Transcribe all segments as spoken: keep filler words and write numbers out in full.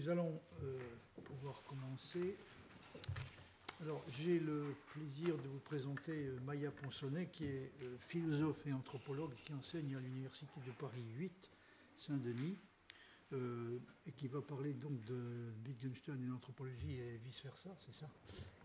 nous allons euh, pouvoir commencer. Alors, j'ai le plaisir de vous présenter euh, Maya Ponsonnet, qui est euh, philosophe et anthropologue qui enseigne à l'Université de Paris huit, Saint-Denis, euh, et qui va parler donc de Wittgenstein et l'anthropologie et vice-versa, c'est ça?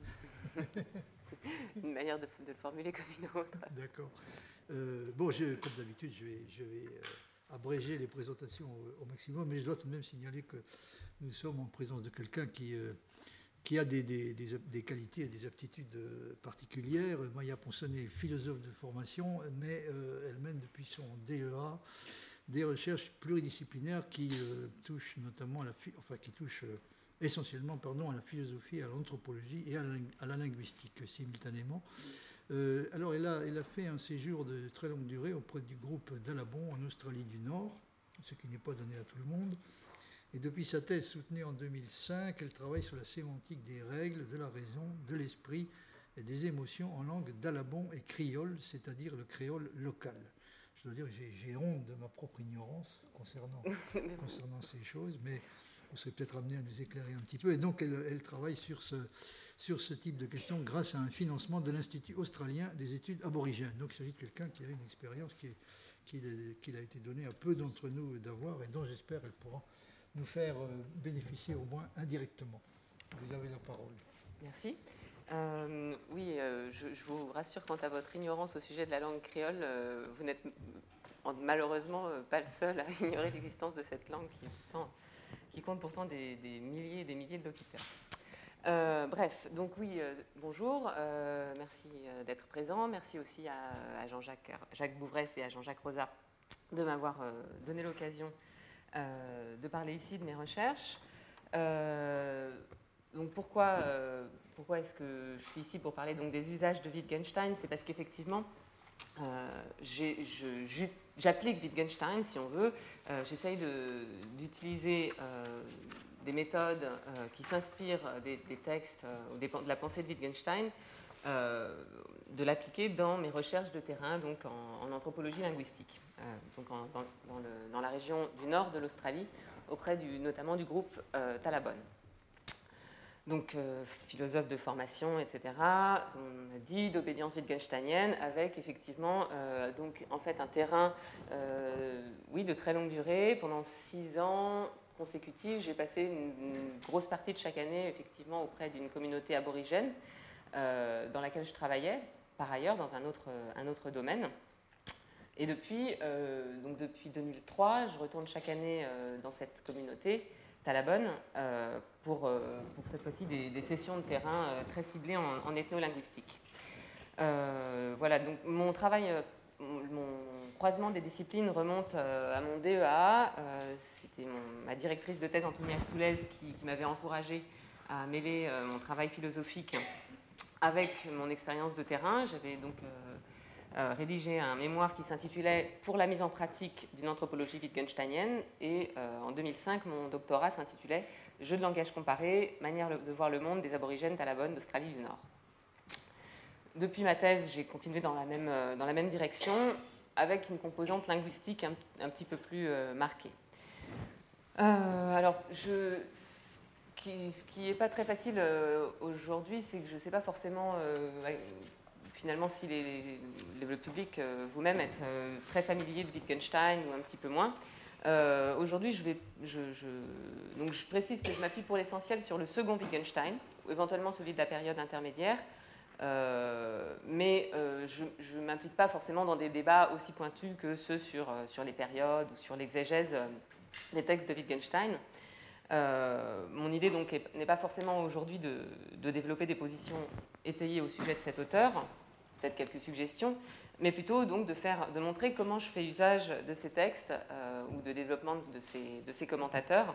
Une manière de, de le formuler comme une autre. D'accord. Euh, bon, je, comme d'habitude, je vais, je vais euh, abréger les présentations au, au maximum, mais je dois tout de même signaler que nous sommes en présence de quelqu'un qui, euh, qui a des, des, des, des qualités et des aptitudes particulières. Maya Ponsonnet est philosophe de formation, mais euh, elle mène depuis son D E A des recherches pluridisciplinaires qui euh, touchent notamment à la, enfin, qui touchent euh, essentiellement pardon, à la philosophie, à l'anthropologie et à la, à la linguistique simultanément. Euh, alors, elle a, elle a fait un séjour de très longue durée auprès du groupe d'Alabon en Australie du Nord, ce qui n'est pas donné à tout le monde. Et depuis sa thèse soutenue en deux mille cinq, elle travaille sur la sémantique des règles, de la raison, de l'esprit et des émotions en langue d'Alabon et créole, c'est-à-dire le créole local. Je dois dire que j'ai, j'ai honte de ma propre ignorance concernant, concernant ces choses, mais vous serez peut-être amené à nous éclairer un petit peu. Et donc, elle, elle travaille sur ce, sur ce type de questions grâce à un financement de l'Institut australien des études aborigènes. Donc, il s'agit de quelqu'un qui a une expérience qui, est, qui, est, qui a été donnée à peu d'entre nous d'avoir et dont j'espère elle pourra nous faire bénéficier au moins indirectement. Vous avez la parole. Merci. Euh, oui, euh, je, je vous rassure quant à votre ignorance au sujet de la langue créole. Euh, vous n'êtes malheureusement pas le seul à ignorer l'existence de cette langue qui, pourtant, qui compte pourtant des, des milliers et des milliers de locuteurs. Euh, bref, donc oui, euh, bonjour, euh, merci d'être présent. Merci aussi à, à Jean-Jacques Jacques Bouvresse et à Jean-Jacques Rosat de m'avoir euh, donné l'occasion Euh, de parler ici de mes recherches. Euh, donc pourquoi, euh, pourquoi est-ce que je suis ici pour parler donc des usages de Wittgenstein? C'est parce qu'effectivement, euh, j'ai, je, j'applique Wittgenstein, si on veut. Euh, j'essaye de, d'utiliser euh, des méthodes euh, qui s'inspirent des, des textes euh, de la pensée de Wittgenstein, euh, de l'appliquer dans mes recherches de terrain, donc en, en anthropologie linguistique, euh, donc en, dans, dans, le, dans la région du nord de l'Australie, auprès du, notamment du groupe euh, Talabon. Donc, euh, philosophe de formation, et cetera, on a dit d'obédience wittgensteinienne, avec effectivement, euh, donc, en fait, un terrain, euh, oui, de très longue durée. Pendant six ans consécutifs, j'ai passé une, une grosse partie de chaque année, effectivement, auprès d'une communauté aborigène, euh, dans laquelle je travaillais, par ailleurs, dans un autre, un autre domaine. Et depuis, euh, donc depuis deux mille trois, je retourne chaque année euh, dans cette communauté, Talabon, euh, pour, euh, pour cette fois-ci des, des sessions de terrain euh, très ciblées en, en ethnolinguistique. Euh, voilà, donc mon travail, mon, mon croisement des disciplines remonte euh, à mon D E A. Euh, c'était mon, ma directrice de thèse, Antonia Soulez, qui, qui m'avait encouragée à mêler euh, mon travail philosophique avec mon expérience de terrain. J'avais donc euh, euh, rédigé un mémoire qui s'intitulait « Pour la mise en pratique d'une anthropologie wittgensteinienne » et euh, en deux mille cinq, mon doctorat s'intitulait « Jeux de langage comparé, manière de voir le monde des aborigènes Talabon d'Australie du Nord ». Depuis ma thèse, j'ai continué dans la même, dans la même direction, avec une composante linguistique un, un petit peu plus euh, marquée. Euh, alors, je... Qui, ce qui n'est pas très facile euh, aujourd'hui, c'est que je ne sais pas forcément euh, finalement si les, les, le public, euh, vous-même, êtes euh, très familier de Wittgenstein ou un petit peu moins. Euh, aujourd'hui, je, vais, je, je, donc je précise que je m'appuie pour l'essentiel sur le second Wittgenstein, ou éventuellement celui de la période intermédiaire, euh, mais euh, je ne m'implique pas forcément dans des débats aussi pointus que ceux sur, sur les périodes ou sur l'exégèse des textes de Wittgenstein. Euh, mon idée donc est, n'est pas forcément aujourd'hui de, de développer des positions étayées au sujet de cet auteur, peut-être quelques suggestions, mais plutôt donc de, faire, de montrer comment je fais usage de ces textes euh, ou de développement de ces, de ces commentateurs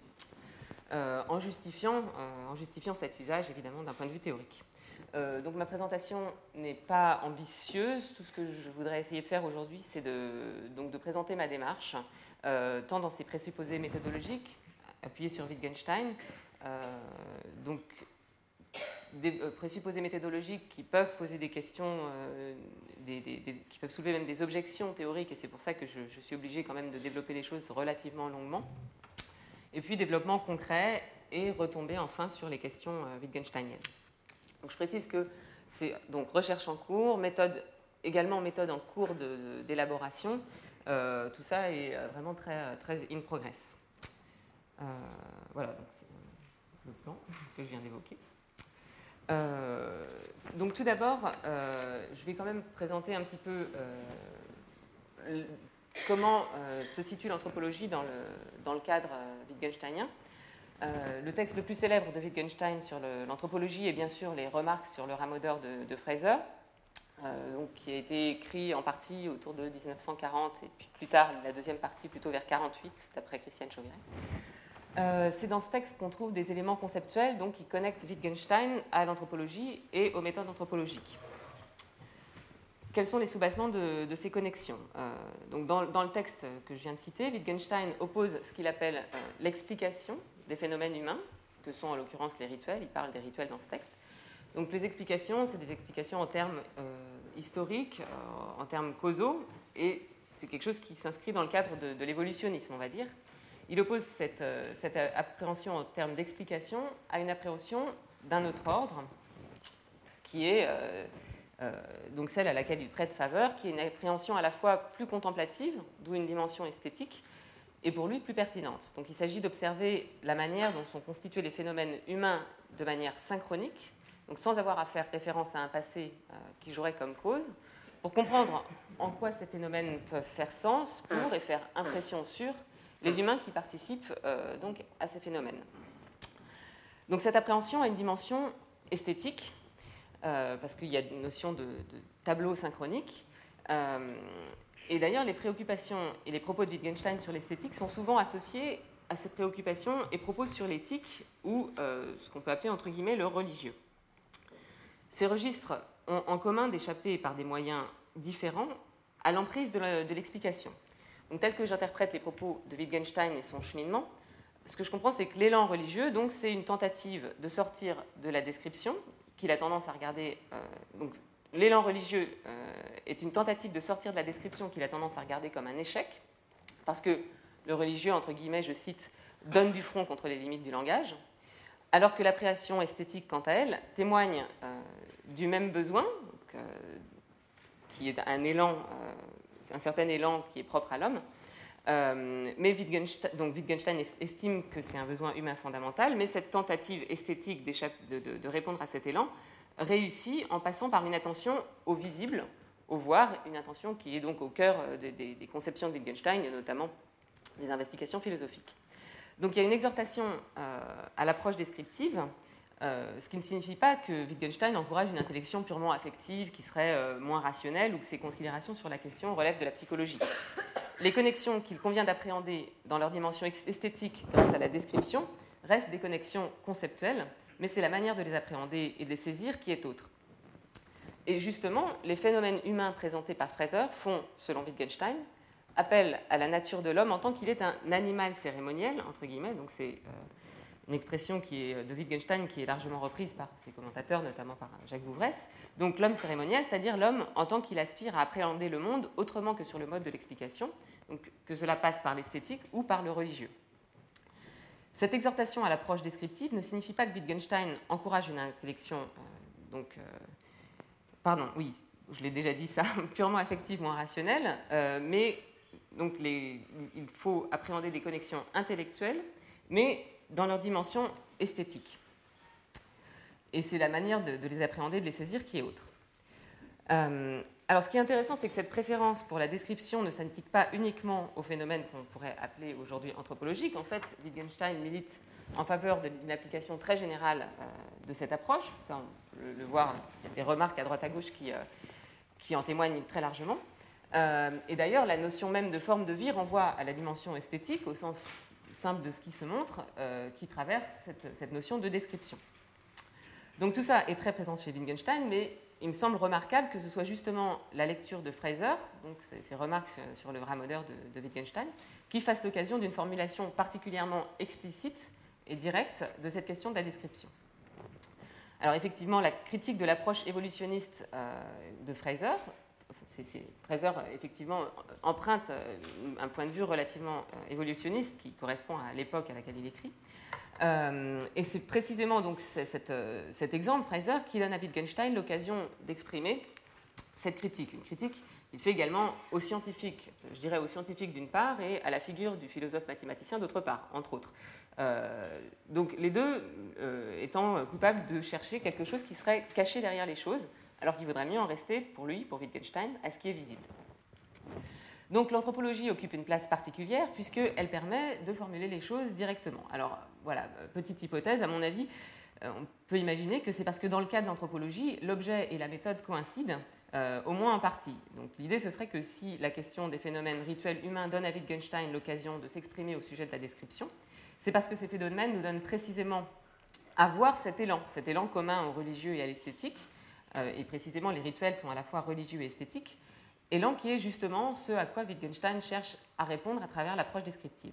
euh, en, justifiant, euh, en justifiant cet usage évidemment d'un point de vue théorique. Euh, donc ma présentation n'est pas ambitieuse. Tout ce que je voudrais essayer de faire aujourd'hui, c'est de, donc de présenter ma démarche, euh, tant dans ses présupposés méthodologiques, appuyés sur Wittgenstein, euh, donc des euh, présupposés méthodologiques qui peuvent poser des questions, euh, des, des, des, qui peuvent soulever même des objections théoriques, et c'est pour ça que je, je suis obligée quand même de développer les choses relativement longuement. et puis développement concret et retomber enfin sur les questions euh, wittgensteiniennes. Donc, je précise que c'est donc recherche en cours, méthode, également méthode en cours de, d'élaboration. Euh, tout ça est vraiment très, très in progress. Euh, voilà, donc c'est le plan que je viens d'évoquer. Euh, donc tout d'abord, euh, je vais quand même présenter un petit peu euh, comment euh, se situe l'anthropologie dans le, dans le cadre euh, wittgensteinien. Euh, le texte le plus célèbre de Wittgenstein sur le, l'anthropologie est bien sûr les remarques sur le ramaudeur de, de Fraser, euh, donc, qui a été écrit en partie autour de dix-neuf cent quarante et puis plus tard la deuxième partie plutôt vers quarante-huit d'après Christiane Chauvirey. Euh, c'est dans ce texte qu'on trouve des éléments conceptuels donc, qui connectent Wittgenstein à l'anthropologie et aux méthodes anthropologiques. Quels sont les sous-bassements de, de ces connexions? euh, donc dans, dans le texte que je viens de citer, Wittgenstein oppose ce qu'il appelle euh, l'explication des phénomènes humains, que sont en l'occurrence les rituels. Il parle des rituels dans ce texte. Donc les explications, c'est des explications en termes euh, historiques, euh, en termes causaux, et c'est quelque chose qui s'inscrit dans le cadre de, de l'évolutionnisme, on va dire. Il oppose cette, euh, cette appréhension en termes d'explication à une appréhension d'un autre ordre, qui est euh, euh, donc celle à laquelle il prête faveur, qui est une appréhension à la fois plus contemplative, d'où une dimension esthétique, et pour lui plus pertinente. Donc il s'agit d'observer la manière dont sont constitués les phénomènes humains de manière synchronique, donc sans avoir à faire référence à un passé euh, qui jouerait comme cause, pour comprendre en quoi ces phénomènes peuvent faire sens pour et faire impression sur les humains qui participent euh, donc à ces phénomènes. Donc cette appréhension a une dimension esthétique, euh, parce qu'il y a une notion de, de tableau synchronique. Euh, et d'ailleurs, les préoccupations et les propos de Wittgenstein sur l'esthétique sont souvent associés à cette préoccupation et propos sur l'éthique ou euh, ce qu'on peut appeler entre guillemets le religieux. Ces registres ont en commun d'échapper par des moyens différents à l'emprise de, la, de l'explication. Donc, tel que j'interprète les propos de Wittgenstein et son cheminement, ce que je comprends, c'est que l'élan religieux, donc, c'est une tentative de sortir de la description, qu'il a tendance à regarder. Euh, donc, l'élan religieux euh, est une tentative de sortir de la description qu'il a tendance à regarder comme un échec, parce que le religieux, entre guillemets, je cite, donne du front contre les limites du langage, alors que l'appréhension esthétique, quant à elle, témoigne euh, du même besoin, donc, euh, qui est un élan. Euh, un certain élan qui est propre à l'homme. Euh, mais Wittgenstein, donc Wittgenstein estime que c'est un besoin humain fondamental, mais cette tentative esthétique de, de, de répondre à cet élan réussit en passant par une attention au visible, au voir, une attention qui est donc au cœur des, des, des conceptions de Wittgenstein, et notamment des investigations philosophiques. Donc il y a une exhortation euh, à l'approche descriptive, Euh, ce qui ne signifie pas que Wittgenstein encourage une intellection purement affective qui serait euh, moins rationnelle ou que ses considérations sur la question relèvent de la psychologie. Les connexions qu'il convient d'appréhender dans leur dimension esthétique grâce à la description restent des connexions conceptuelles, mais c'est la manière de les appréhender et de les saisir qui est autre. Et justement, les phénomènes humains présentés par Fraser font, selon Wittgenstein, appel à la nature de l'homme en tant qu'il est un animal cérémoniel, entre guillemets, donc c'est... Euh, une expression qui est de Wittgenstein qui est largement reprise par ses commentateurs, notamment par Jacques Bouvresse. Donc l'homme cérémoniel, c'est-à-dire l'homme en tant qu'il aspire à appréhender le monde autrement que sur le mode de l'explication, donc que cela passe par l'esthétique ou par le religieux. Cette exhortation à l'approche descriptive ne signifie pas que Wittgenstein encourage une intellection, euh, donc, euh, pardon, oui, je l'ai déjà dit ça, purement affective, moins rationnelle, euh, mais donc les, il faut appréhender des connexions intellectuelles, mais dans leur dimension esthétique. Et c'est la manière de, de les appréhender, de les saisir qui est autre. Euh, alors, ce qui est intéressant, c'est que cette préférence pour la description ne s'applique pas uniquement aux phénomènes qu'on pourrait appeler aujourd'hui anthropologiques. En fait, Wittgenstein milite en faveur d'une application très générale euh, de cette approche. Ça, on peut le voir, il y a des remarques à droite à gauche qui, euh, qui en témoignent très largement. Euh, et d'ailleurs, la notion même de forme de vie renvoie à la dimension esthétique, au sens simple de ce qui se montre, euh, qui traverse cette, cette notion de description. Donc tout ça est très présent chez Wittgenstein, mais il me semble remarquable que ce soit justement la lecture de Fraser, donc ces, ces remarques sur, sur le ramaudeur de, de Wittgenstein, qui fasse l'occasion d'une formulation particulièrement explicite et directe de cette question de la description. Alors effectivement, la critique de l'approche évolutionniste euh, de Fraser c'est, c'est, Fraser, effectivement, emprunte un point de vue relativement évolutionniste qui correspond à l'époque à laquelle il écrit. Euh, et c'est précisément donc cet, cet exemple, Fraser, qui donne à Wittgenstein l'occasion d'exprimer cette critique. Une critique qu'il fait également aux scientifiques, je dirais aux scientifiques d'une part, et à la figure du philosophe mathématicien d'autre part, entre autres. Euh, donc les deux euh, étant coupables de chercher quelque chose qui serait caché derrière les choses, alors qu'il vaudrait mieux en rester, pour lui, pour Wittgenstein, à ce qui est visible. Donc l'anthropologie occupe une place particulière puisqu'elle permet de formuler les choses directement. Alors voilà, petite hypothèse, à mon avis, on peut imaginer que c'est parce que dans le cas de l'anthropologie, l'objet et la méthode coïncident, euh, au moins en partie. Donc l'idée, ce serait que si la question des phénomènes rituels humains donne à Wittgenstein l'occasion de s'exprimer au sujet de la description, c'est parce que ces phénomènes nous donnent précisément à voir cet élan, cet élan commun au religieux et à l'esthétique, euh, et précisément les rituels sont à la fois religieux et esthétiques, élan qui est justement ce à quoi Wittgenstein cherche à répondre à travers l'approche descriptive.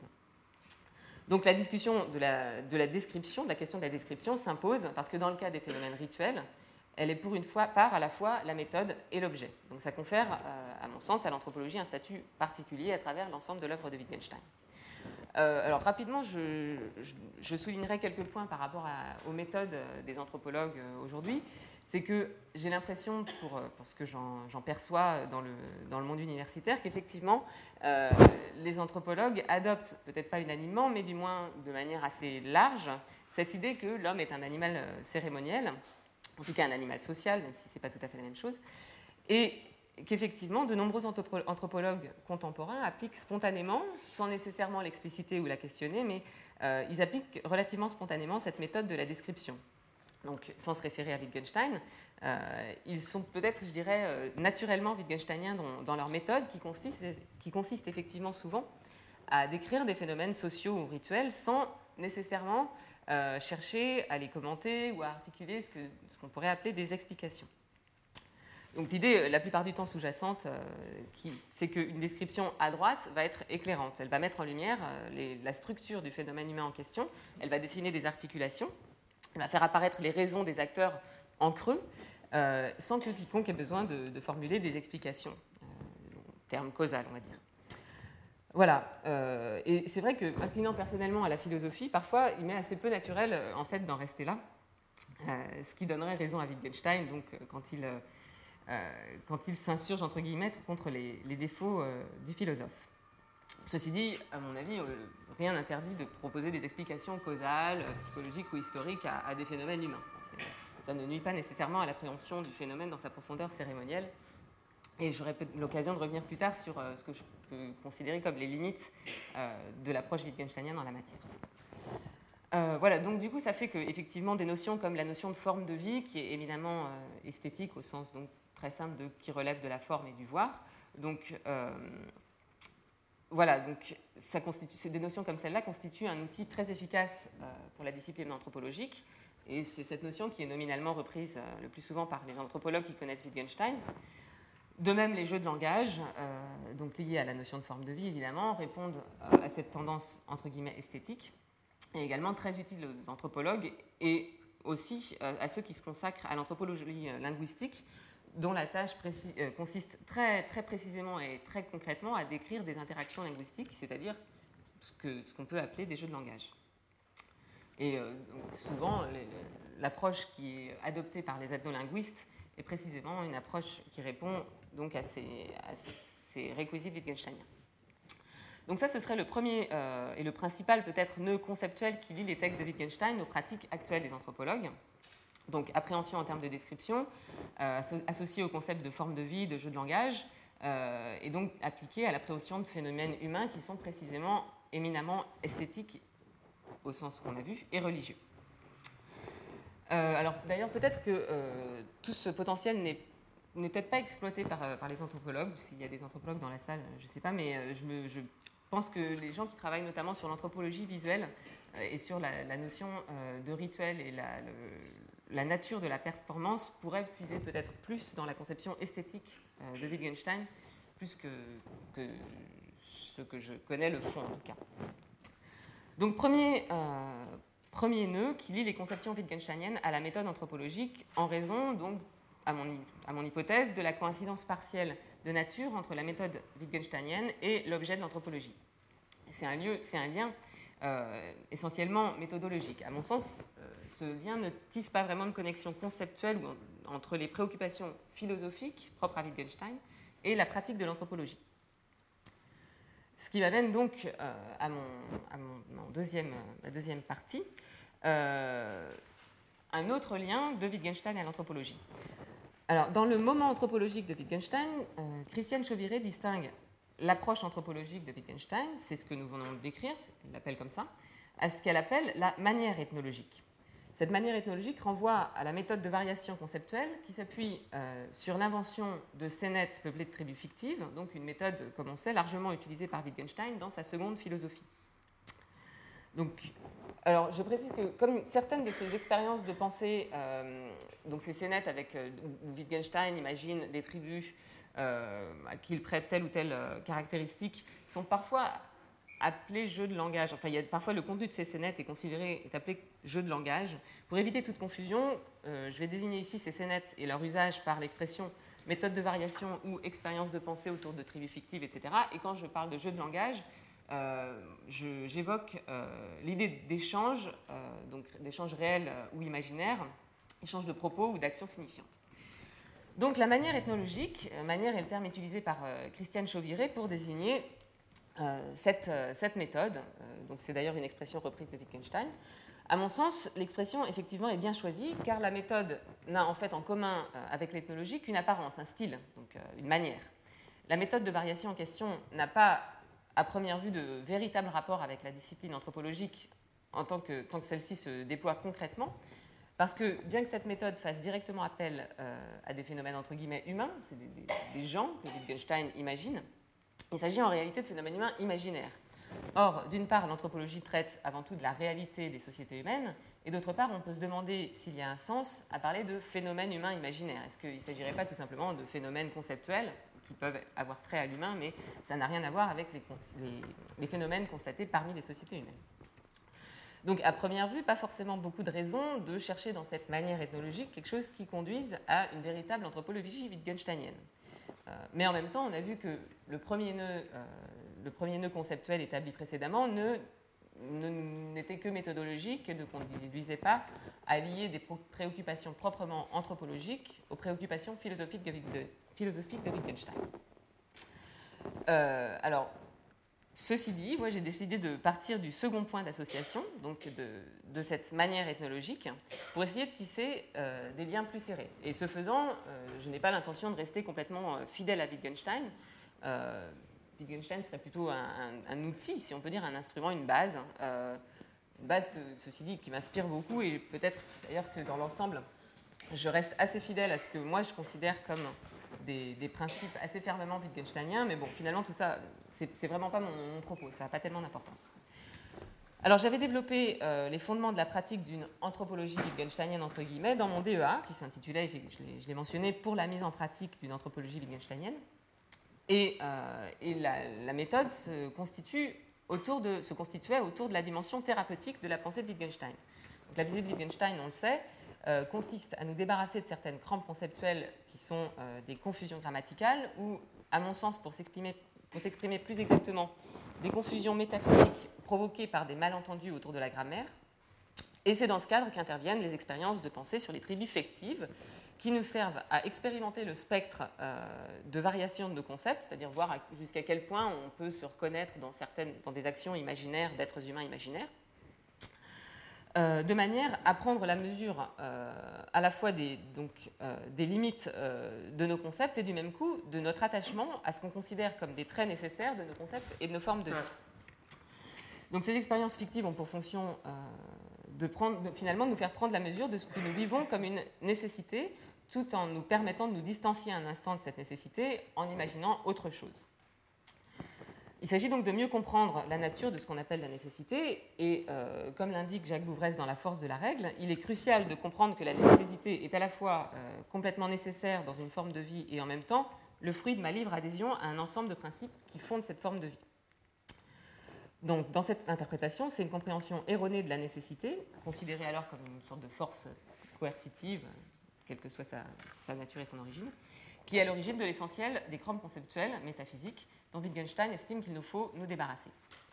Donc la discussion de la, de la description, de la question de la description s'impose parce que dans le cas des phénomènes rituels, elle est pour une fois par à la fois la méthode et l'objet. Donc ça confère, euh, à mon sens, à l'anthropologie un statut particulier à travers l'ensemble de l'œuvre de Wittgenstein. Euh, alors rapidement, je, je, je soulignerai quelques points par rapport à, aux méthodes des anthropologues aujourd'hui. C'est que j'ai l'impression, pour, pour ce que j'en, j'en perçois dans le, dans le monde universitaire, qu'effectivement, euh, les anthropologues adoptent, peut-être pas unanimement, mais du moins de manière assez large, cette idée que l'homme est un animal cérémoniel, en tout cas un animal social, même si ce n'est pas tout à fait la même chose, et qu'effectivement, de nombreux anthropologues contemporains appliquent spontanément, sans nécessairement l'expliciter ou la questionner, mais euh, ils appliquent relativement spontanément cette méthode de la description. Donc, sans se référer à Wittgenstein, euh, ils sont peut-être, je dirais, euh, naturellement wittgensteiniens dans, dans leur méthode, qui consiste, qui consiste effectivement souvent à décrire des phénomènes sociaux ou rituels sans nécessairement euh, chercher à les commenter ou à articuler ce, que, ce qu'on pourrait appeler des explications. Donc l'idée, la plupart du temps sous-jacente, euh, qui, c'est qu'une description à droite va être éclairante. Elle va mettre en lumière euh, les, la structure du phénomène humain en question, elle va dessiner des articulations, elle va faire apparaître les raisons des acteurs en creux, euh, sans que quiconque ait besoin de, de formuler des explications, euh, terme causal, on va dire. Voilà, euh, et c'est vrai que, m'inclinant personnellement à la philosophie, parfois il m'est assez peu naturel euh, en fait, d'en rester là, euh, ce qui donnerait raison à Wittgenstein, donc euh, quand il... Euh, Euh, quand il s'insurge, entre guillemets, contre les, les défauts euh, du philosophe. Ceci dit, à mon avis, euh, rien n'interdit de proposer des explications causales, euh, psychologiques ou historiques à, à des phénomènes humains. C'est, ça ne nuit pas nécessairement à l'appréhension du phénomène dans sa profondeur cérémonielle. Et j'aurai l'occasion de revenir plus tard sur euh, ce que je peux considérer comme les limites euh, de l'approche wittgensteinienne dans la matière. Euh, voilà, donc du coup, ça fait qu'effectivement, des notions comme la notion de forme de vie, qui est éminemment euh, esthétique au sens donc, très simple de qui relève de la forme et du voir. Donc, euh, voilà, donc ça constitue, des notions comme celle-là constituent un outil très efficace euh, pour la discipline anthropologique. Et c'est cette notion qui est nominalement reprise euh, le plus souvent par les anthropologues qui connaissent Wittgenstein. De même, les jeux de langage, euh, donc liés à la notion de forme de vie, évidemment, répondent euh, à cette tendance entre guillemets esthétique, et également très utile aux anthropologues et aussi euh, à ceux qui se consacrent à l'anthropologie euh, linguistique, dont la tâche précis, euh, consiste très, très précisément et très concrètement à décrire des interactions linguistiques, c'est-à-dire ce, que, ce qu'on peut appeler des jeux de langage. Et euh, donc, souvent, les, l'approche qui est adoptée par les ethnolinguistes est précisément une approche qui répond donc à ces, à ces réquisites wittgensteiniens. Donc ça, ce serait le premier euh, et le principal peut-être nœud conceptuel qui lie les textes de Wittgenstein aux pratiques actuelles des anthropologues. Donc appréhension en termes de description, euh, associée au concept de forme de vie, de jeu de langage, euh, et donc appliquée à l'appréhension de phénomènes humains qui sont précisément éminemment esthétiques, au sens qu'on a vu, et religieux. Euh, alors d'ailleurs, peut-être que euh, tout ce potentiel n'est, n'est peut-être pas exploité par, par les anthropologues, ou s'il y a des anthropologues dans la salle, je ne sais pas, mais euh, je, me, je pense que les gens qui travaillent notamment sur l'anthropologie visuelle euh, et sur la, la notion euh, de rituel et la, le, la nature de la performance pourrait puiser peut-être plus dans la conception esthétique euh, de Wittgenstein, plus que, que ce que je connais le fond en tout cas. Donc premier, euh, premier nœud qui lie les conceptions wittgensteiniennes à la méthode anthropologique en raison donc à mon, à mon hypothèse de la coïncidence partielle de nature entre la méthode wittgensteinienne et l'objet de l'anthropologie. C'est un, lieu, c'est un lien euh, essentiellement méthodologique. À mon sens, euh, ce lien ne tisse pas vraiment de connexion conceptuelle ou en, entre les préoccupations philosophiques propres à Wittgenstein et la pratique de l'anthropologie. Ce qui m'amène donc euh, à, mon, à mon, mon deuxième, ma deuxième partie, euh, un autre lien de Wittgenstein à l'anthropologie. Alors, dans le moment anthropologique de Wittgenstein, euh, Christiane Chauviré distingue l'approche anthropologique de Wittgenstein, c'est ce que nous venons de décrire, elle l'appelle comme ça, à ce qu'elle appelle la manière ethnologique. Cette manière ethnologique renvoie à la méthode de variation conceptuelle qui s'appuie euh, sur l'invention de scénettes peuplées de tribus fictives, donc une méthode, comme on sait, largement utilisée par Wittgenstein dans sa seconde philosophie. Donc, alors, je précise que comme certaines de ces expériences de pensée, euh, donc ces scénettes avec euh, où Wittgenstein imagine des tribus euh, à qui il prête telle ou telle euh, caractéristique, sont parfois appelées jeux de langage. Enfin, il y a, parfois le contenu de ces scénettes est considéré, est appelé jeu de langage. Pour éviter toute confusion, euh, je vais désigner ici ces scénettes et leur usage par l'expression méthode de variation ou expérience de pensée autour de tribus fictives, et cetera. Et quand je parle de jeu de langage, Euh, je, j'évoque euh, l'idée d'échange, euh, donc d'échange réel euh, ou imaginaire, échange de propos ou d'actions signifiantes. Donc la manière ethnologique, euh, manière est le terme utilisé par euh, Christiane Chauviré pour désigner euh, cette, euh, cette méthode, euh, donc c'est d'ailleurs une expression reprise de Wittgenstein. À mon sens, l'expression effectivement est bien choisie car la méthode n'a en fait en commun euh, avec l'ethnologie qu'une apparence, un style, donc euh, une manière. La méthode de variation en question n'a pas à première vue de véritables rapports avec la discipline anthropologique en tant que, tant que celle-ci se déploie concrètement, parce que bien que cette méthode fasse directement appel euh, à des phénomènes entre guillemets humains, c'est des, des, des gens que Wittgenstein imagine, il s'agit en réalité de phénomènes humains imaginaires. Or, d'une part, l'anthropologie traite avant tout de la réalité des sociétés humaines, et d'autre part, on peut se demander s'il y a un sens à parler de phénomènes humains imaginaires. Est-ce qu'il ne s'agirait pas tout simplement de phénomènes conceptuels qui peuvent avoir trait à l'humain, mais ça n'a rien à voir avec les, les, les phénomènes constatés parmi les sociétés humaines. Donc, à première vue, pas forcément beaucoup de raisons de chercher dans cette manière ethnologique quelque chose qui conduise à une véritable anthropologie wittgensteinienne. Euh, mais en même temps, on a vu que le premier nœud, euh, le premier nœud conceptuel établi précédemment ne, ne, n'était que méthodologique et ne conduisait pas à lier des préoccupations proprement anthropologiques aux préoccupations philosophiques de, de, philosophiques de Wittgenstein. Euh, alors, ceci dit, moi j'ai décidé de partir du second point d'association, donc de, de cette manière ethnologique, pour essayer de tisser euh, des liens plus serrés. Et ce faisant, euh, je n'ai pas l'intention de rester complètement fidèle à Wittgenstein. Euh, Wittgenstein serait plutôt un, un, un outil, si on peut dire, un instrument, une base. Euh, une base, que, ceci dit, qui m'inspire beaucoup, et peut-être d'ailleurs que dans l'ensemble, je reste assez fidèle à ce que moi je considère comme Des, des principes assez fermement wittgensteiniens, mais bon, finalement, tout ça, c'est, c'est vraiment pas mon, mon propos, ça n'a pas tellement d'importance. Alors, j'avais développé euh, les fondements de la pratique d'une anthropologie wittgensteinienne, entre guillemets, dans mon D E A, qui s'intitulait, je l'ai, je l'ai mentionné, pour la mise en pratique d'une anthropologie wittgensteinienne. Et, euh, et la, la méthode se, constitue autour de, se constituait autour de la dimension thérapeutique de la pensée de Wittgenstein. Donc, la visée de Wittgenstein, on le sait, Euh, consiste à nous débarrasser de certaines crampes conceptuelles qui sont euh, des confusions grammaticales ou, à mon sens, pour s'exprimer, pour s'exprimer plus exactement, des confusions métaphysiques provoquées par des malentendus autour de la grammaire. Et c'est dans ce cadre qu'interviennent les expériences de pensée sur les tribus fictives qui nous servent à expérimenter le spectre euh, de variation de nos concepts, c'est-à-dire voir à, jusqu'à quel point on peut se reconnaître dans, certaines, dans des actions imaginaires d'êtres humains imaginaires, Euh, de manière à prendre la mesure euh, à la fois des, donc, euh, des limites euh, de nos concepts et du même coup de notre attachement à ce qu'on considère comme des traits nécessaires de nos concepts et de nos formes de vie. Donc ces expériences fictives ont pour fonction euh, de, prendre, de finalement nous faire prendre la mesure de ce que nous vivons comme une nécessité, tout en nous permettant de nous distancier un instant de cette nécessité en imaginant autre chose. Il s'agit donc de mieux comprendre la nature de ce qu'on appelle la nécessité, et euh, comme l'indique Jacques Bouvresse dans La force de la règle, il est crucial de comprendre que la nécessité est à la fois euh, complètement nécessaire dans une forme de vie et en même temps le fruit de ma libre adhésion à un ensemble de principes qui fondent cette forme de vie. Donc, dans cette interprétation, c'est une compréhension erronée de la nécessité, considérée alors comme une sorte de force coercitive, quelle que soit sa, sa nature et son origine, qui est à l'origine de l'essentiel des crampes conceptuelles métaphysiques dont Wittgenstein estime qu'il nous faut nous débarrasser.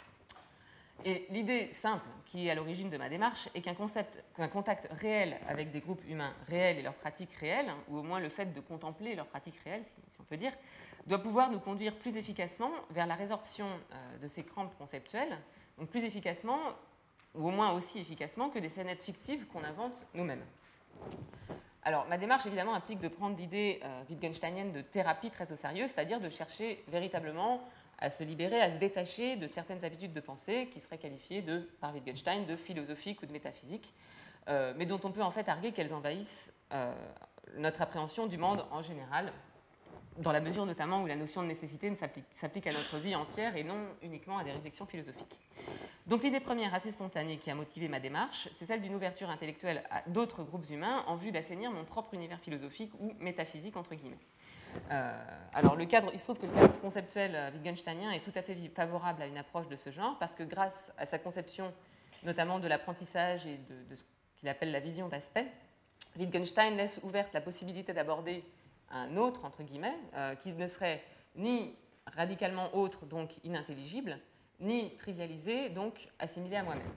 Et l'idée simple qui est à l'origine de ma démarche est qu'un concept, qu'un contact réel avec des groupes humains réels et leurs pratiques réelles, ou au moins le fait de contempler leurs pratiques réelles, si, si on peut dire, doit pouvoir nous conduire plus efficacement vers la résorption euh, de ces crampes conceptuelles, donc plus efficacement, ou au moins aussi efficacement que des scénettes fictives qu'on invente nous-mêmes. Alors, ma démarche, évidemment, implique de prendre l'idée euh, wittgensteinienne de thérapie très au sérieux, c'est-à-dire de chercher véritablement à se libérer, à se détacher de certaines habitudes de pensée qui seraient qualifiées de, par Wittgenstein de philosophiques ou de métaphysiques, euh, mais dont on peut en fait arguer qu'elles envahissent euh, notre appréhension du monde en général, dans la mesure notamment où la notion de nécessité ne s'applique, s'applique à notre vie entière et non uniquement à des réflexions philosophiques. Donc l'idée première assez spontanée qui a motivé ma démarche, c'est celle d'une ouverture intellectuelle à d'autres groupes humains en vue d'assainir mon propre univers philosophique ou métaphysique, entre guillemets. Euh, alors le cadre, il se trouve que le cadre conceptuel wittgensteinien est tout à fait favorable à une approche de ce genre parce que grâce à sa conception notamment de l'apprentissage et de, de ce qu'il appelle la vision d'aspect, Wittgenstein laisse ouverte la possibilité d'aborder un autre, entre guillemets, euh, qui ne serait ni radicalement autre, donc inintelligible, ni trivialisé, donc assimilé à moi-même.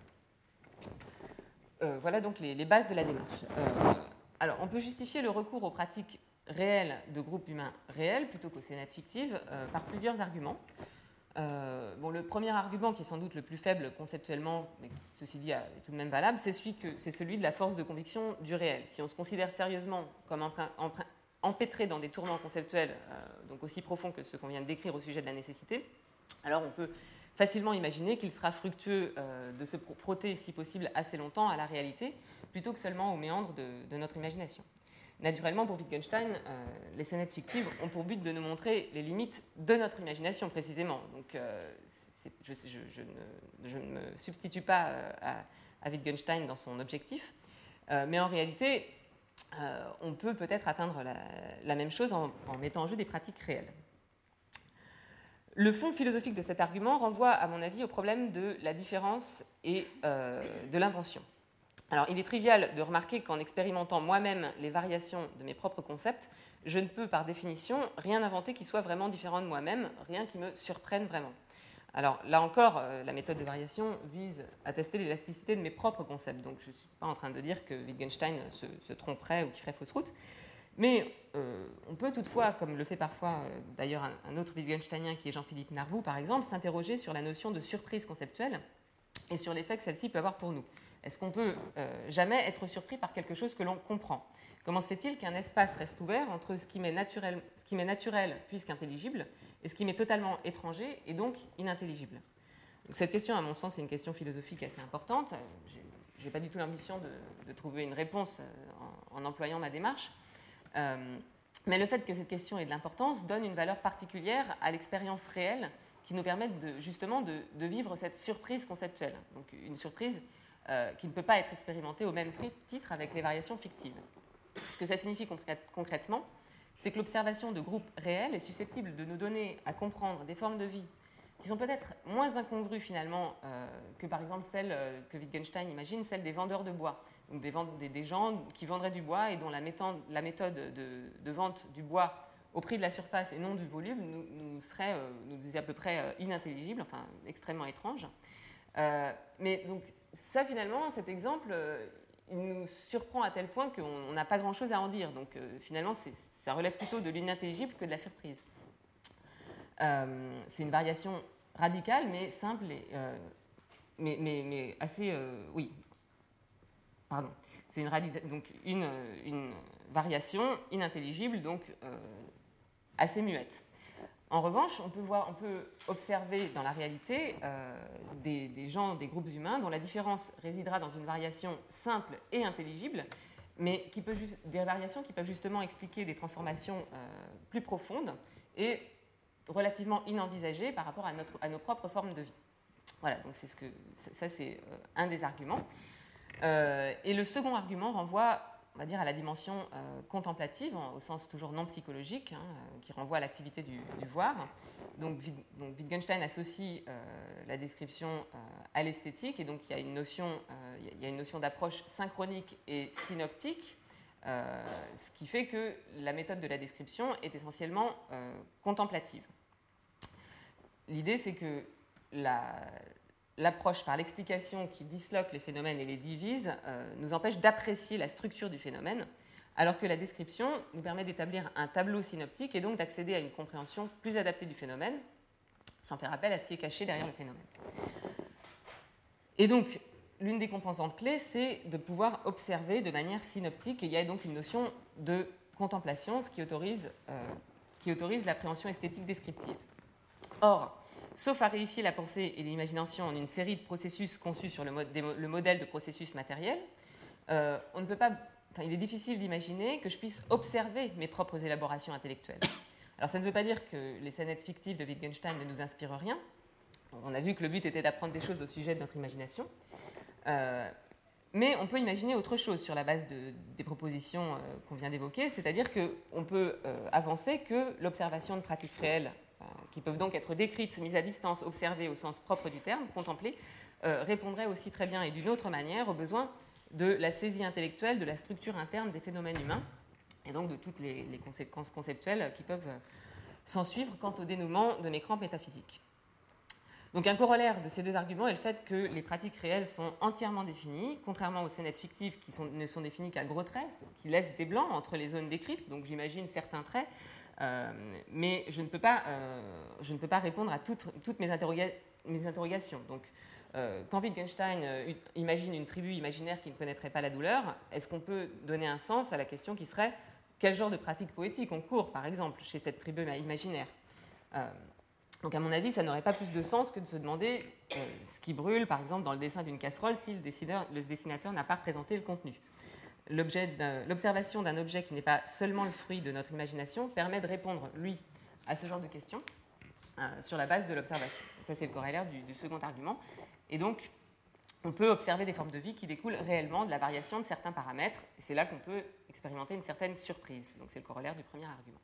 Euh, voilà donc les, les bases de la démarche. Euh, alors on peut justifier le recours aux pratiques réel de groupes humains réels plutôt qu'aux scénettes fictives euh, par plusieurs arguments. Euh, bon, le premier argument, qui est sans doute le plus faible conceptuellement, mais qui, ceci dit, est tout de même valable, c'est celui, que, c'est celui de la force de conviction du réel. Si on se considère sérieusement comme emprunt, emprunt, empêtré dans des tourments conceptuels euh, donc aussi profonds que ceux qu'on vient de décrire au sujet de la nécessité, alors on peut facilement imaginer qu'il sera fructueux euh, de se frotter, si possible, assez longtemps à la réalité, plutôt que seulement aux méandres de, de notre imagination. Naturellement, pour Wittgenstein, euh, les scénettes fictives ont pour but de nous montrer les limites de notre imagination, précisément. Donc, euh, c'est, je, je, je, ne, je ne me substitue pas euh, à, à Wittgenstein dans son objectif, euh, mais en réalité, euh, on peut peut-être atteindre la, la même chose en, en mettant en jeu des pratiques réelles. Le fond philosophique de cet argument renvoie, à mon avis, au problème de la différence et euh, de l'invention. Alors, il est trivial de remarquer qu'en expérimentant moi-même les variations de mes propres concepts, je ne peux, par définition, rien inventer qui soit vraiment différent de moi-même, rien qui me surprenne vraiment. Alors, là encore, la méthode de variation vise à tester l'élasticité de mes propres concepts. Donc, je ne suis pas en train de dire que Wittgenstein se, se tromperait ou qu'il ferait fausse route. Mais euh, on peut toutefois, comme le fait parfois euh, d'ailleurs un, un autre Wittgensteinien qui est Jean-Philippe Narboux, par exemple, s'interroger sur la notion de surprise conceptuelle et sur l'effet que celle-ci peut avoir pour nous. Est-ce qu'on peut euh, jamais être surpris par quelque chose que l'on comprend ? Comment se fait-il qu'un espace reste ouvert entre ce qui m'est naturel, ce qui m'est naturel puisqu'intelligible et ce qui m'est totalement étranger et donc inintelligible ? Donc cette question, à mon sens, c'est une question philosophique assez importante. Je n'ai pas du tout l'ambition de, de trouver une réponse en, en employant ma démarche. Euh, mais le fait que cette question ait de l'importance donne une valeur particulière à l'expérience réelle qui nous permet de, justement de, de vivre cette surprise conceptuelle. Donc une surprise Euh, qui ne peut pas être expérimenté au même titre avec les variations fictives. Ce que ça signifie concrètement, c'est que l'observation de groupes réels est susceptible de nous donner à comprendre des formes de vie qui sont peut-être moins incongrues finalement euh, que par exemple celles euh, que Wittgenstein imagine, celles des vendeurs de bois. Donc des, vend- des, des gens qui vendraient du bois et dont la méthode, la méthode de, de vente du bois au prix de la surface et non du volume nous, nous serait euh, nous est à peu près euh, inintelligible, enfin extrêmement étrange. Euh, mais donc ça, finalement, cet exemple, euh, il nous surprend à tel point qu'on n'a pas grand-chose à en dire. Donc, euh, finalement, c'est, ça relève plutôt de l'inintelligible que de la surprise. Euh, c'est une variation radicale, mais simple, et, euh, mais, mais, mais assez... Euh, oui, pardon. C'est une, radi- donc une, une variation inintelligible, donc euh, assez muette. En revanche, on peut, voir, on peut observer dans la réalité euh, des, des gens, des groupes humains, dont la différence résidera dans une variation simple et intelligible, mais qui peut juste, des variations qui peuvent justement expliquer des transformations euh, plus profondes et relativement inenvisagées par rapport à, notre, à nos propres formes de vie. Voilà, donc c'est ce que, ça c'est un des arguments. Euh, et le second argument renvoie, on va dire, à la dimension euh, contemplative, en, au sens toujours non psychologique, hein, euh, qui renvoie à l'activité du, du voir. Donc, donc Wittgenstein associe euh, la description euh, à l'esthétique, et donc il y a une notion, euh, il y a une notion d'approche synchronique et synoptique, Euh, ce qui fait que la méthode de la description est essentiellement euh, contemplative. L'idée, c'est que la, l'approche par l'explication qui disloque les phénomènes et les divise euh, nous empêche d'apprécier la structure du phénomène, alors que la description nous permet d'établir un tableau synoptique et donc d'accéder à une compréhension plus adaptée du phénomène, sans faire appel à ce qui est caché derrière le phénomène. Et donc, l'une des composantes clés, c'est de pouvoir observer de manière synoptique, et il y a donc une notion de contemplation, ce qui autorise, euh, qui autorise l'appréhension esthétique descriptive. Or, sauf à réifier la pensée et l'imagination en une série de processus conçus sur le, mode, le modèle de processus matériel, euh, on ne peut pas, enfin, il est difficile d'imaginer que je puisse observer mes propres élaborations intellectuelles. Alors ça ne veut pas dire que les scénettes fictives de Wittgenstein ne nous inspirent rien. On a vu que le but était d'apprendre des choses au sujet de notre imagination. Euh, mais on peut imaginer autre chose sur la base de, des propositions euh, qu'on vient d'évoquer, c'est-à-dire qu'on peut euh, avancer que l'observation de pratiques réelles, euh, qui peuvent donc être décrites, mises à distance, observées au sens propre du terme, contemplées, euh, répondrait aussi très bien et d'une autre manière aux besoins de la saisie intellectuelle, de la structure interne des phénomènes humains, et donc de toutes les, les conséquences conceptuelles qui peuvent euh, s'en suivre quant au dénouement de mes crampes métaphysiques. Donc un corollaire de ces deux arguments est le fait que les pratiques réelles sont entièrement définies, contrairement aux scénettes fictives qui sont, ne sont définies qu'à gros traits, qui laissent des blancs entre les zones décrites, donc j'imagine certains traits, euh, mais je ne peux pas, euh, je ne peux pas répondre à toutes, toutes mes, interroga mes interrogations. Donc euh, quand Wittgenstein euh, imagine une tribu imaginaire qui ne connaîtrait pas la douleur, est-ce qu'on peut donner un sens à la question qui serait quel genre de pratique poétique on court, par exemple, chez cette tribu imaginaire euh, Donc, à mon avis, ça n'aurait pas plus de sens que de se demander euh, ce qui brûle, par exemple, dans le dessin d'une casserole, si le, le dessinateur n'a pas représenté le contenu. L'observation d'un objet qui n'est pas seulement le fruit de notre imagination permet de répondre, lui, à ce genre de questions euh, sur la base de l'observation. Ça, c'est le corollaire du, du second argument. Et donc, on peut observer des formes de vie qui découlent réellement de la variation de certains paramètres. Et c'est là qu'on peut expérimenter une certaine surprise. Donc, c'est le corollaire du premier argument.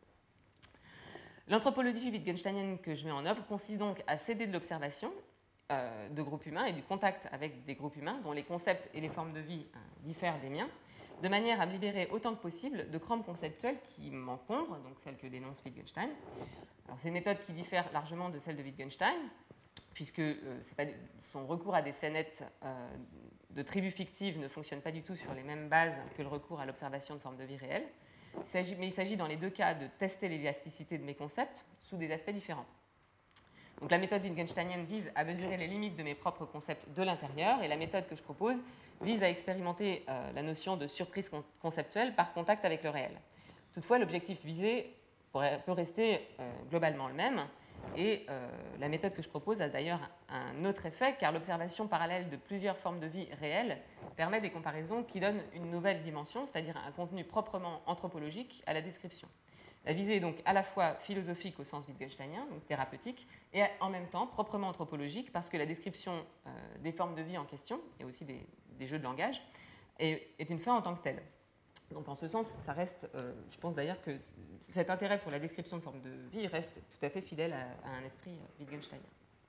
L'anthropologie wittgensteinienne que je mets en œuvre consiste donc à céder de l'observation euh, de groupes humains et du contact avec des groupes humains dont les concepts et les formes de vie euh, diffèrent des miens, de manière à me libérer autant que possible de crampes conceptuelles qui m'encombrent, donc celles que dénonce Wittgenstein. Alors, c'est une méthode qui diffère largement de celle de Wittgenstein, puisque euh, c'est pas, son recours à des scénettes euh, de tribus fictives ne fonctionne pas du tout sur les mêmes bases que le recours à l'observation de formes de vie réelles. Il s'agit, mais il s'agit dans les deux cas de tester l'élasticité de mes concepts sous des aspects différents. Donc la méthode wittgensteinienne vise à mesurer les limites de mes propres concepts de l'intérieur, et la méthode que je propose vise à expérimenter euh, la notion de surprise con conceptuelle par contact avec le réel. Toutefois, l'objectif visé pourrait, peut rester euh, globalement le même, et euh, la méthode que je propose a d'ailleurs un autre effet, car l'observation parallèle de plusieurs formes de vie réelles permet des comparaisons qui donnent une nouvelle dimension, c'est-à-dire un contenu proprement anthropologique à la description. La visée est donc à la fois philosophique au sens wittgensteinien, donc thérapeutique, et en même temps proprement anthropologique, parce que la description euh, des formes de vie en question, et aussi des, des jeux de langage, est, est une fin en tant que telle. Donc en ce sens, ça reste, euh, je pense d'ailleurs que cet intérêt pour la description de formes de vie reste tout à fait fidèle à, à un esprit wittgensteinien.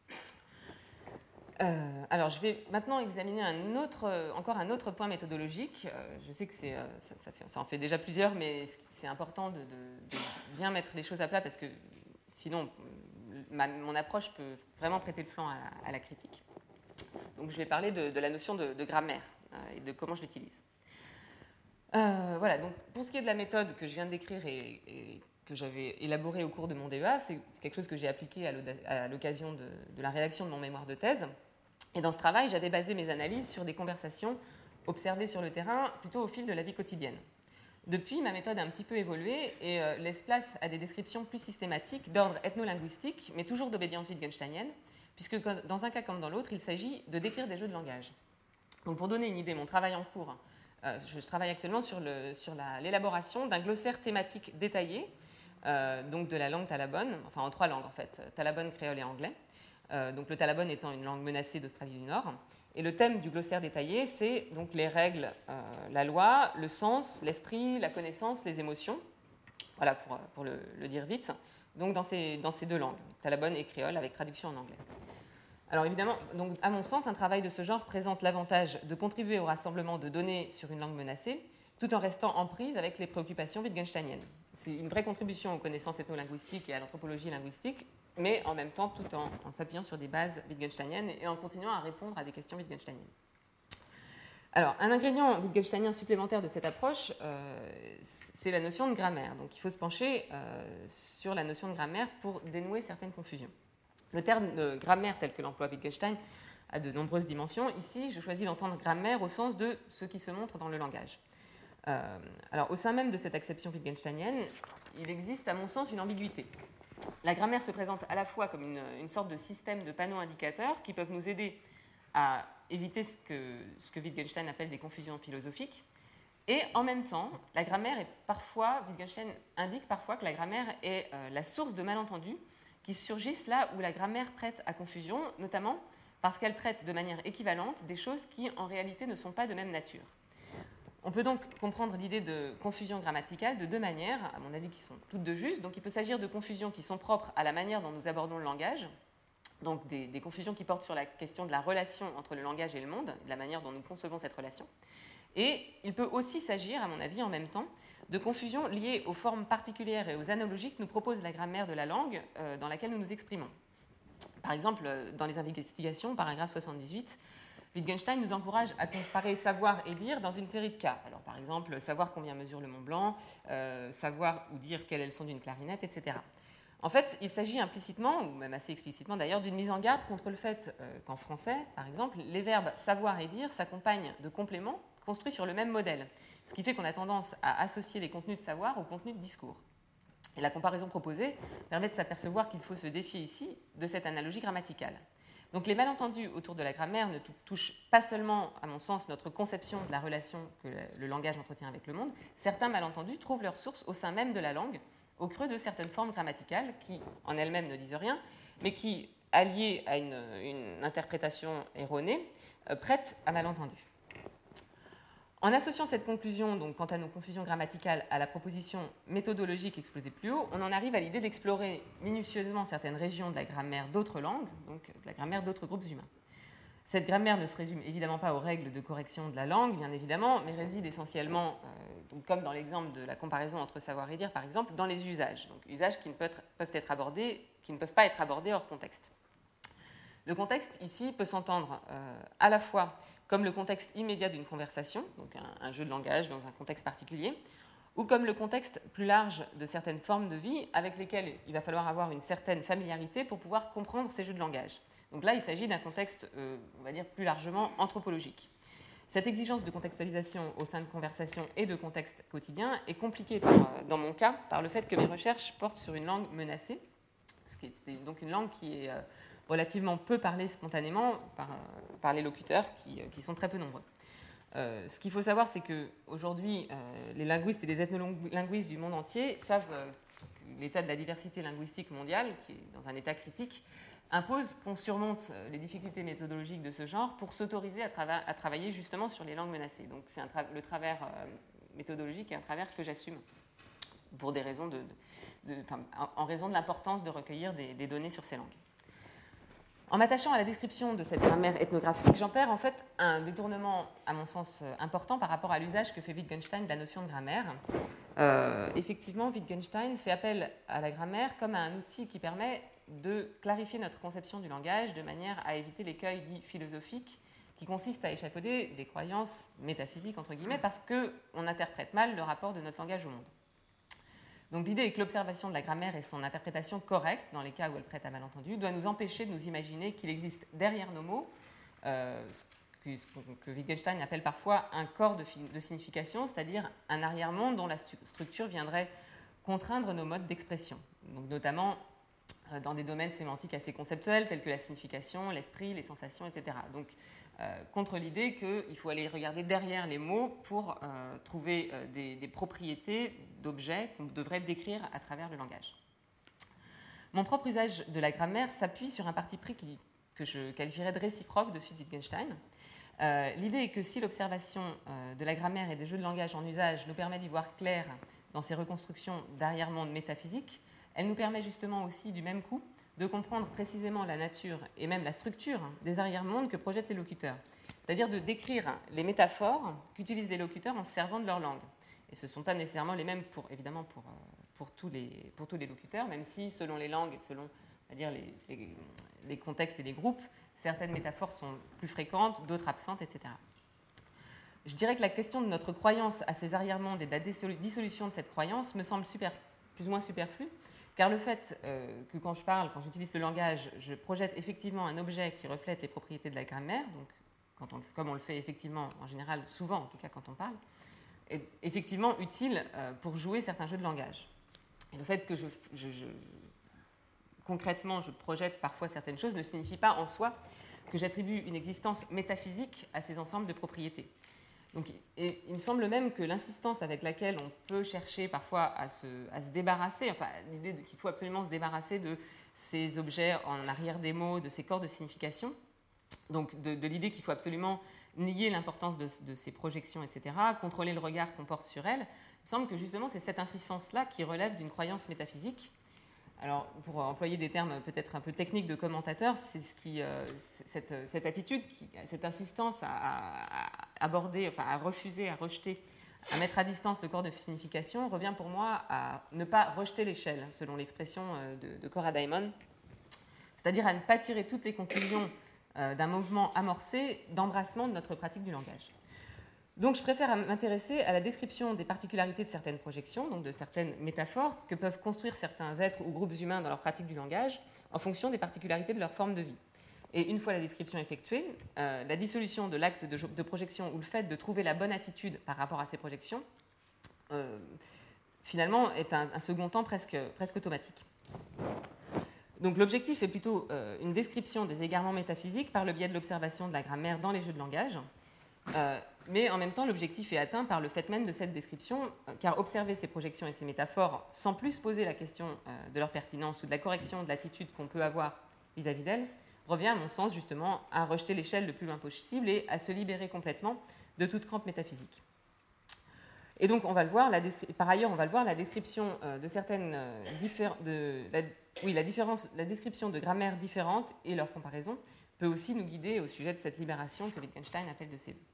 Euh, alors, je vais maintenant examiner un autre, encore un autre point méthodologique. Euh, je sais que c'est, euh, ça, ça, fait, ça en fait déjà plusieurs, mais c'est important de, de, de bien mettre les choses à plat parce que sinon, ma, mon approche peut vraiment prêter le flanc à la, à la critique. Donc, je vais parler de, de la notion de, de grammaire euh, et de comment je l'utilise. Euh, voilà, donc pour ce qui est de la méthode que je viens de décrire et, et que j'avais élaborée au cours de mon D E A, c'est quelque chose que j'ai appliqué à l'occasion de, de la rédaction de mon mémoire de thèse. Et dans ce travail, j'avais basé mes analyses sur des conversations observées sur le terrain, plutôt au fil de la vie quotidienne. Depuis, ma méthode a un petit peu évolué et euh, laisse place à des descriptions plus systématiques d'ordre ethno-linguistique, mais toujours d'obédience wittgensteinienne, puisque dans un cas comme dans l'autre, il s'agit de décrire des jeux de langage. Donc pour donner une idée, mon travail en cours, euh, je travaille actuellement sur l'élaboration d'un glossaire thématique détaillé, euh, donc de la langue talabonne, enfin en trois langues en fait, talabonne, créole et anglais. Euh, donc le talabonne étant une langue menacée d'Australie du Nord. Et le thème du glossaire détaillé, c'est donc les règles, euh, la loi, le sens, l'esprit, la connaissance, les émotions. Voilà, pour, pour le, le dire vite. Donc dans ces, dans ces deux langues, talabonne et créole, avec traduction en anglais. Alors évidemment, donc, à mon sens, un travail de ce genre présente l'avantage de contribuer au rassemblement de données sur une langue menacée, tout en restant en prise avec les préoccupations wittgensteiniennes. C'est une vraie contribution aux connaissances ethnolinguistiques et à l'anthropologie linguistique, mais en même temps tout en, en s'appuyant sur des bases wittgensteiniennes et en continuant à répondre à des questions wittgensteiniennes. Alors, un ingrédient wittgensteinien supplémentaire de cette approche, euh, c'est la notion de grammaire. Donc, il faut se pencher euh, sur la notion de grammaire pour dénouer certaines confusions. Le terme de grammaire tel que l'emploie Wittgenstein a de nombreuses dimensions. Ici, je choisis d'entendre grammaire au sens de ce qui se montre dans le langage. Euh, alors, au sein même de cette acception wittgensteinienne, il existe, à mon sens, une ambiguïté. La grammaire se présente à la fois comme une, une sorte de système de panneaux indicateurs qui peuvent nous aider à éviter ce que, ce que Wittgenstein appelle des confusions philosophiques. Et en même temps, la grammaire est parfois, Wittgenstein indique parfois que la grammaire est euh, la source de malentendus qui surgissent là où la grammaire prête à confusion, notamment parce qu'elle traite de manière équivalente des choses qui en réalité ne sont pas de même nature. On peut donc comprendre l'idée de confusion grammaticale de deux manières, à mon avis qui sont toutes deux justes. Donc il peut s'agir de confusions qui sont propres à la manière dont nous abordons le langage, donc des, des confusions qui portent sur la question de la relation entre le langage et le monde, de la manière dont nous concevons cette relation. Et il peut aussi s'agir, à mon avis, en même temps, de confusions liées aux formes particulières et aux analogies que nous propose la grammaire de la langue euh, dans laquelle nous nous exprimons. Par exemple, dans les investigations, paragraphe soixante-dix-huit, Wittgenstein nous encourage à comparer savoir et dire dans une série de cas. Alors, par exemple, savoir combien mesure le Mont Blanc, euh, savoir ou dire quel est le son d'une clarinette, et cetera. En fait, il s'agit implicitement, ou même assez explicitement d'ailleurs, d'une mise en garde contre le fait euh, qu'en français, par exemple, les verbes savoir et dire s'accompagnent de compléments construits sur le même modèle, ce qui fait qu'on a tendance à associer les contenus de savoir aux contenus de discours. Et la comparaison proposée permet de s'apercevoir qu'il faut se défier ici de cette analogie grammaticale. Donc les malentendus autour de la grammaire ne touchent pas seulement, à mon sens, notre conception de la relation que le langage entretient avec le monde. Certains malentendus trouvent leur source au sein même de la langue, au creux de certaines formes grammaticales qui, en elles-mêmes, ne disent rien, mais qui, alliées à une, une interprétation erronée, euh, prêtent à malentendu. En associant cette conclusion, donc, quant à nos confusions grammaticales, à la proposition méthodologique exposée plus haut, on en arrive à l'idée d'explorer minutieusement certaines régions de la grammaire d'autres langues, donc de la grammaire d'autres groupes humains. Cette grammaire ne se résume évidemment pas aux règles de correction de la langue, bien évidemment, mais réside essentiellement, euh, donc comme dans l'exemple de la comparaison entre savoir et dire, par exemple, dans les usages, donc usages qui ne peuvent, peuvent être abordés, qui ne peuvent pas être abordés hors contexte. Le contexte, ici, peut s'entendre euh, à la fois comme le contexte immédiat d'une conversation, donc un, un jeu de langage dans un contexte particulier, ou comme le contexte plus large de certaines formes de vie avec lesquelles il va falloir avoir une certaine familiarité pour pouvoir comprendre ces jeux de langage. Donc là, il s'agit d'un contexte, euh, on va dire, plus largement anthropologique. Cette exigence de contextualisation au sein de conversations et de contextes quotidiens est compliquée, par, dans mon cas, par le fait que mes recherches portent sur une langue menacée, ce qui est donc une langue qui est euh, relativement peu parlée spontanément par, euh, par les locuteurs, qui, euh, qui sont très peu nombreux. Euh, ce qu'il faut savoir, c'est qu'aujourd'hui, euh, les linguistes et les ethnolinguistes du monde entier savent euh, que l'état de la diversité linguistique mondiale, qui est dans un état critique, impose qu'on surmonte les difficultés méthodologiques de ce genre pour s'autoriser à, trava- à travailler justement sur les langues menacées. Donc c'est un tra- le travers euh, méthodologique est un travers que j'assume pour des raisons de, de, de, enfin, en raison de l'importance de recueillir des, des données sur ces langues. En m'attachant à la description de cette grammaire ethnographique, j'en perds en fait un détournement, à mon sens, important par rapport à l'usage que fait Wittgenstein de la notion de grammaire. Euh, effectivement, Wittgenstein fait appel à la grammaire comme à un outil qui permet de clarifier notre conception du langage de manière à éviter l'écueil dit philosophique qui consiste à échafauder des croyances métaphysiques, entre guillemets, parce qu'on interprète mal le rapport de notre langage au monde. Donc l'idée est que l'observation de la grammaire et son interprétation correcte, dans les cas où elle prête à malentendu, doit nous empêcher de nous imaginer qu'il existe derrière nos mots euh, ce, que, ce que Wittgenstein appelle parfois un corps de, de signification, c'est-à-dire un arrière-monde dont la stu- structure viendrait contraindre nos modes d'expression, donc notamment euh, dans des domaines sémantiques assez conceptuels tels que la signification, l'esprit, les sensations, et cetera. Donc Euh, contre l'idée qu'il faut aller regarder derrière les mots pour euh, trouver euh, des, des propriétés d'objets qu'on devrait décrire à travers le langage. Mon propre usage de la grammaire s'appuie sur un parti pris qui, que je qualifierais de réciproque de celui de Wittgenstein. Euh, l'idée est que si l'observation euh, de la grammaire et des jeux de langage en usage nous permet d'y voir clair dans ces reconstructions d'arrière-monde métaphysique, elle nous permet justement aussi du même coup de comprendre précisément la nature et même la structure des arrière-mondes que projettent les locuteurs. c'est-à-dire de décrire les métaphores qu'utilisent les locuteurs en se servant de leur langue. Et ce ne sont pas nécessairement les mêmes, pour, évidemment, pour, pour, tous les, pour tous les locuteurs, même si, selon les langues et selon on va dire, les, les, les contextes et les groupes, certaines métaphores sont plus fréquentes, d'autres absentes, et cetera. Je dirais que la question de notre croyance à ces arrière-mondes et de la dissolution de cette croyance me semble super, plus ou moins superflue, car le fait euh, que quand je parle, quand j'utilise le langage, je projette effectivement un objet qui reflète les propriétés de la grammaire, donc quand on, comme on le fait effectivement, en général, souvent en tout cas quand on parle, est effectivement utile euh, pour jouer certains jeux de langage. Et le fait que je, je, je, concrètement je projette parfois certaines choses ne signifie pas en soi que j'attribue une existence métaphysique à ces ensembles de propriétés. Donc, et il me semble même que l'insistance avec laquelle on peut chercher parfois à se, à se débarrasser, enfin l'idée qu'il faut absolument se débarrasser de ces objets en arrière des mots, de ces corps de signification, donc de, de l'idée qu'il faut absolument nier l'importance de, de ces projections, et cetera, contrôler le regard qu'on porte sur elles, il me semble que justement c'est cette insistance-là qui relève d'une croyance métaphysique. Alors, pour employer des termes peut-être un peu techniques de commentateurs, c'est ce qui, euh, cette, cette attitude, qui, cette insistance à, à, à aborder, enfin à refuser, à rejeter, à mettre à distance le corps de signification revient pour moi à ne pas rejeter l'échelle, selon l'expression de, de Cora Diamond, c'est-à-dire à ne pas tirer toutes les conclusions euh, d'un mouvement amorcé d'embrassement de notre pratique du langage. Donc je préfère m'intéresser à la description des particularités de certaines projections, donc de certaines métaphores que peuvent construire certains êtres ou groupes humains dans leur pratique du langage en fonction des particularités de leur forme de vie. Et une fois la description effectuée, euh, la dissolution de l'acte de, de projection ou le fait de trouver la bonne attitude par rapport à ces projections, euh, finalement, est un, un second temps presque, presque automatique. Donc l'objectif est plutôt euh, une description des égarements métaphysiques par le biais de l'observation de la grammaire dans les jeux de langage. Euh, mais en même temps, l'objectif est atteint par le fait même de cette description, euh, car observer ces projections et ces métaphores sans plus poser la question euh, de leur pertinence ou de la correction de l'attitude qu'on peut avoir vis-à-vis d'elles, revient à mon sens justement à rejeter l'échelle le plus loin possible et à se libérer complètement de toute crampe métaphysique. Et donc, on va le voir, la par ailleurs, on va le voir, la description euh, de certaines euh, diffé- de, la, oui, la, différence, la description de grammaires différentes et leur comparaison peut aussi nous guider au sujet de cette libération que Wittgenstein appelle de ses voeux.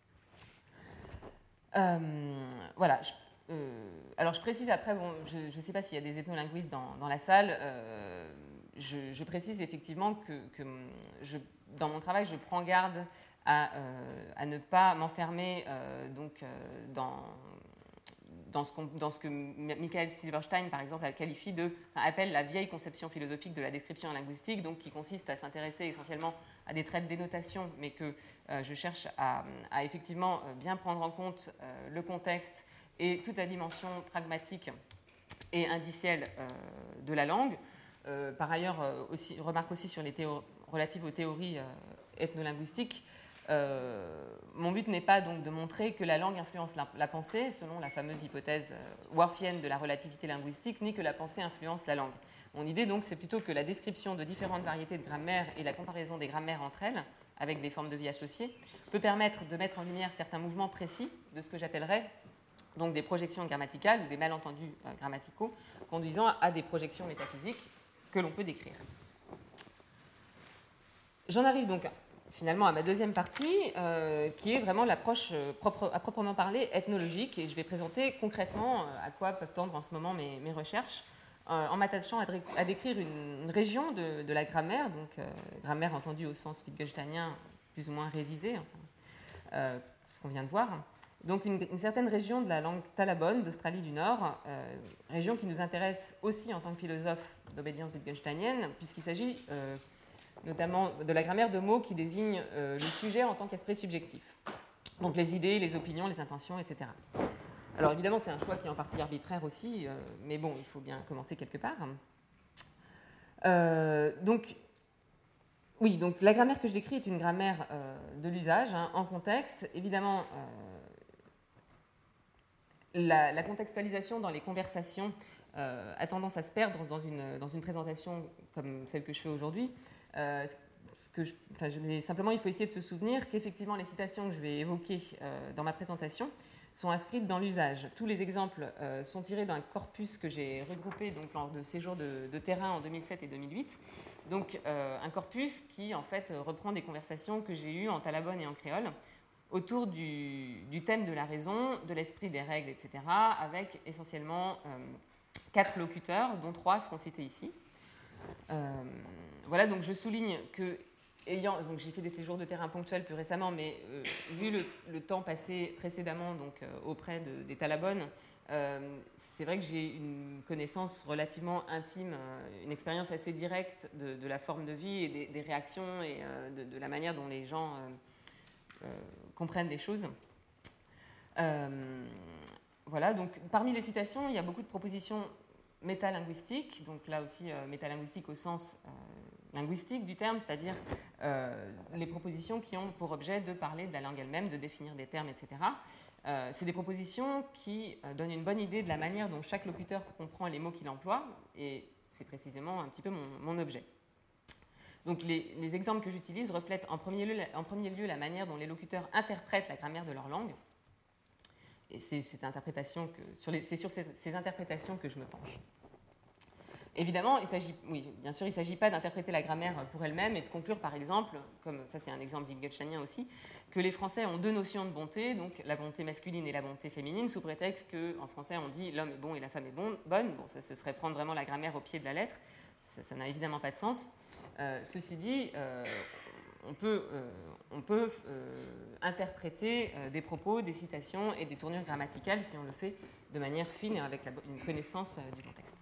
Euh, voilà. Je, euh, alors, je précise après, bon, je ne sais pas s'il y a des ethnolinguistes dans, dans la salle, euh, je, je précise effectivement que, que je, dans mon travail, je prends garde à, euh, à ne pas m'enfermer euh, donc, euh, dans, dans, ce dans ce que Michael Silverstein, par exemple, qualifie de, enfin, appelle la vieille conception philosophique de la description linguistique, donc qui consiste à s'intéresser essentiellement à des traits de dénotation, mais que euh, je cherche à, à effectivement bien prendre en compte euh, le contexte et toute la dimension pragmatique et indicielle euh, de la langue. Euh, par ailleurs, euh, aussi, remarque aussi sur les théories relatives aux théories euh, ethnolinguistiques. Euh, mon but n'est pas donc de montrer que la langue influence la, la pensée, selon la fameuse hypothèse euh, worfienne de la relativité linguistique, ni que la pensée influence la langue. Mon idée donc, c'est plutôt que la description de différentes variétés de grammaire et la comparaison des grammaires entre elles, avec des formes de vie associées, peut permettre de mettre en lumière certains mouvements précis de ce que j'appellerais donc des projections grammaticales ou des malentendus euh, grammaticaux, conduisant à, à des projections métaphysiques que l'on peut décrire. J'en arrive donc finalement à ma deuxième partie, euh, qui est vraiment l'approche euh, propre, à proprement parler ethnologique, et je vais présenter concrètement euh, à quoi peuvent tendre en ce moment mes, mes recherches, euh, en m'attachant à, à décrire une, une région de, de la grammaire, donc euh, grammaire entendue au sens wittgensteinien plus ou moins révisé, enfin, euh, ce qu'on vient de voir. Donc une, une certaine région de la langue talabonne d'Australie du Nord, euh, région qui nous intéresse aussi en tant que philosophe d'obédience wittgensteinienne, puisqu'il s'agit euh, notamment de la grammaire de mots qui désigne euh, le sujet en tant qu'esprit subjectif. Donc les idées, les opinions, les intentions, et cetera. Alors évidemment, c'est un choix qui est en partie arbitraire aussi, euh, mais bon, il faut bien commencer quelque part. Euh, donc, oui, donc la grammaire que je décris est une grammaire euh, de l'usage, hein, en contexte. Évidemment, euh, la, la contextualisation dans les conversations euh, a tendance à se perdre dans une, dans une présentation comme celle que je fais aujourd'hui. Euh, ce que je, enfin, je, simplement, il faut essayer de se souvenir qu'effectivement, les citations que je vais évoquer euh, dans ma présentation sont inscrites dans l'usage. Tous les exemples euh, sont tirés d'un corpus que j'ai regroupé donc, lors de séjours de, de terrain en deux mille sept et deux mille huit. Donc euh, un corpus qui en fait reprend des conversations que j'ai eues en talabon et en créole autour du, du thème de la raison, de l'esprit des règles, et cetera, avec essentiellement euh, quatre locuteurs, dont trois seront cités ici. Euh, voilà, donc je souligne que, ayant, donc j'ai fait des séjours de terrain ponctuels plus récemment, mais euh, vu le, le temps passé précédemment donc, euh, auprès de, des talabones, euh, c'est vrai que j'ai une connaissance relativement intime, euh, une expérience assez directe de, de la forme de vie et des, des réactions et euh, de, de la manière dont les gens euh, euh, comprennent les choses. Euh, voilà, donc parmi les citations, il y a beaucoup de propositions métalinguistiques, donc là aussi euh, métalinguistique au sens euh, linguistique du terme, c'est-à-dire euh, les propositions qui ont pour objet de parler de la langue elle-même, de définir des termes, et cetera. Euh, c'est des propositions qui euh, donnent une bonne idée de la manière dont chaque locuteur comprend les mots qu'il emploie, et c'est précisément un petit peu mon, mon objet. Donc les, les exemples que j'utilise reflètent en premier, lieu, en premier lieu la manière dont les locuteurs interprètent la grammaire de leur langue, et c'est, cette interprétation que, sur les, c'est sur ces, ces interprétations que je me penche. Évidemment, il s'agit, oui, bien sûr, il ne s'agit pas d'interpréter la grammaire pour elle-même et de conclure, par exemple, comme ça c'est un exemple wittgensteinien aussi, que les Français ont deux notions de bonté, donc la bonté masculine et la bonté féminine, sous prétexte qu'en français on dit l'homme est bon et la femme est bon, bonne. Bon, ça ce serait prendre vraiment la grammaire au pied de la lettre, ça, ça n'a évidemment pas de sens. Euh, ceci dit, euh, on peut, euh, on peut euh, interpréter euh, des propos, des citations et des tournures grammaticales si on le fait de manière fine et avec la, une connaissance euh, du contexte.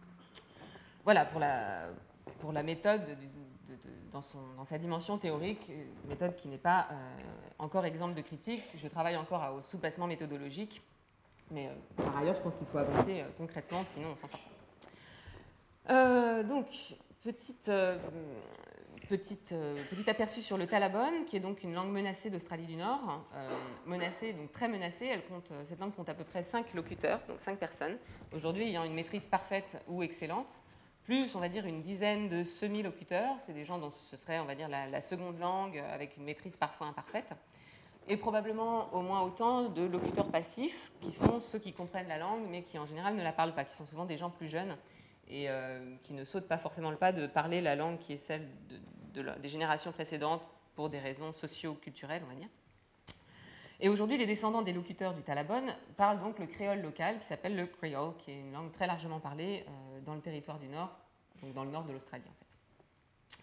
Voilà pour la, pour la méthode de, de, de, dans, son, dans sa dimension théorique, méthode qui n'est pas euh, encore exemple de critique. Je travaille encore au sous-placement méthodologique, mais euh, par ailleurs, je pense qu'il faut avancer euh, concrètement, sinon on s'en sort pas. Euh, donc, petite, euh, petite, euh, petit aperçu sur le talabon, qui est donc une langue menacée d'Australie du Nord. Euh, menacée, donc très menacée, elle compte, cette langue compte à peu près cinq locuteurs, donc cinq personnes, aujourd'hui ayant une maîtrise parfaite ou excellente. Plus, on va dire, une dizaine de semi-locuteurs, c'est des gens dont ce serait, on va dire, la, la seconde langue avec une maîtrise parfois imparfaite, et probablement au moins autant de locuteurs passifs, qui sont ceux qui comprennent la langue, mais qui en général ne la parlent pas, qui sont souvent des gens plus jeunes, et euh, qui ne sautent pas forcément le pas de parler la langue qui est celle de, de la, des générations précédentes, pour des raisons socio-culturelles, on va dire. Et aujourd'hui, les descendants des locuteurs du talabon parlent donc le créole local qui s'appelle le creole, qui est une langue très largement parlée euh, dans le territoire du Nord, donc dans le nord de l'Australie en fait.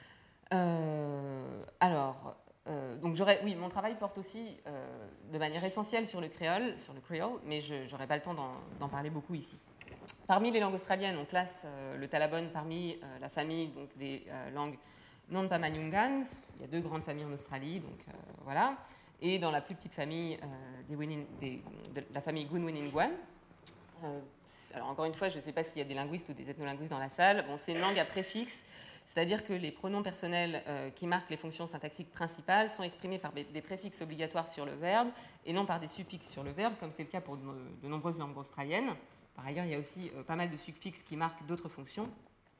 Euh, alors, euh, donc j'aurais, oui, mon travail porte aussi euh, de manière essentielle sur le créole, sur le creole, mais je n'aurai pas le temps d'en, d'en parler beaucoup ici. Parmi les langues australiennes, on classe euh, le talabon parmi euh, la famille donc, des euh, langues non-pamanyungan. Il y a deux grandes familles en Australie, donc euh, voilà. Et dans la plus petite famille, euh, des Winin, des, de la famille Gun-Winingwan. Euh, alors encore une fois, je ne sais pas s'il y a des linguistes ou des ethnolinguistes dans la salle. Bon, c'est une langue à préfixe, c'est-à-dire que les pronoms personnels euh, qui marquent les fonctions syntaxiques principales sont exprimés par des préfixes obligatoires sur le verbe et non par des suffixes sur le verbe, comme c'est le cas pour de, de nombreuses langues australiennes. Par ailleurs, il y a aussi euh, pas mal de suffixes qui marquent d'autres fonctions.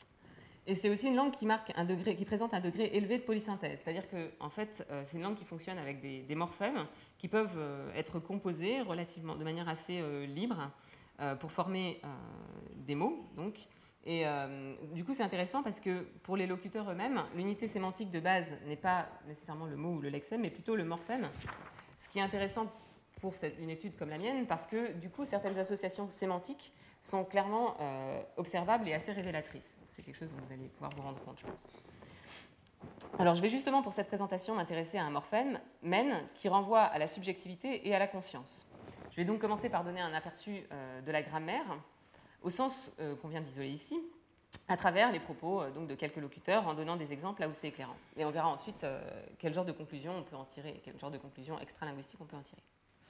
Et c'est aussi une langue qui, marque un degré, qui présente un degré élevé de polysynthèse. C'est-à-dire que en fait, euh, c'est une langue qui fonctionne avec des, des morphèmes qui peuvent euh, être composés relativement, de manière assez euh, libre euh, pour former euh, des mots. Donc. Et euh, du coup, c'est intéressant parce que pour les locuteurs eux-mêmes, l'unité sémantique de base n'est pas nécessairement le mot ou le lexème, mais plutôt le morphème. Ce qui est intéressant pour cette, une étude comme la mienne, parce que du coup, certaines associations sémantiques sont clairement euh, observables et assez révélatrices. C'est quelque chose dont vous allez pouvoir vous rendre compte, je pense. Alors, je vais justement, pour cette présentation, m'intéresser à un morphème, men, qui renvoie à la subjectivité et à la conscience. Je vais donc commencer par donner un aperçu euh, de la grammaire, au sens euh, qu'on vient d'isoler ici, à travers les propos euh, donc, de quelques locuteurs, en donnant des exemples là où c'est éclairant. Et on verra ensuite euh, quel genre de conclusion on peut en tirer, quel genre de conclusion extra-linguistique on peut en tirer.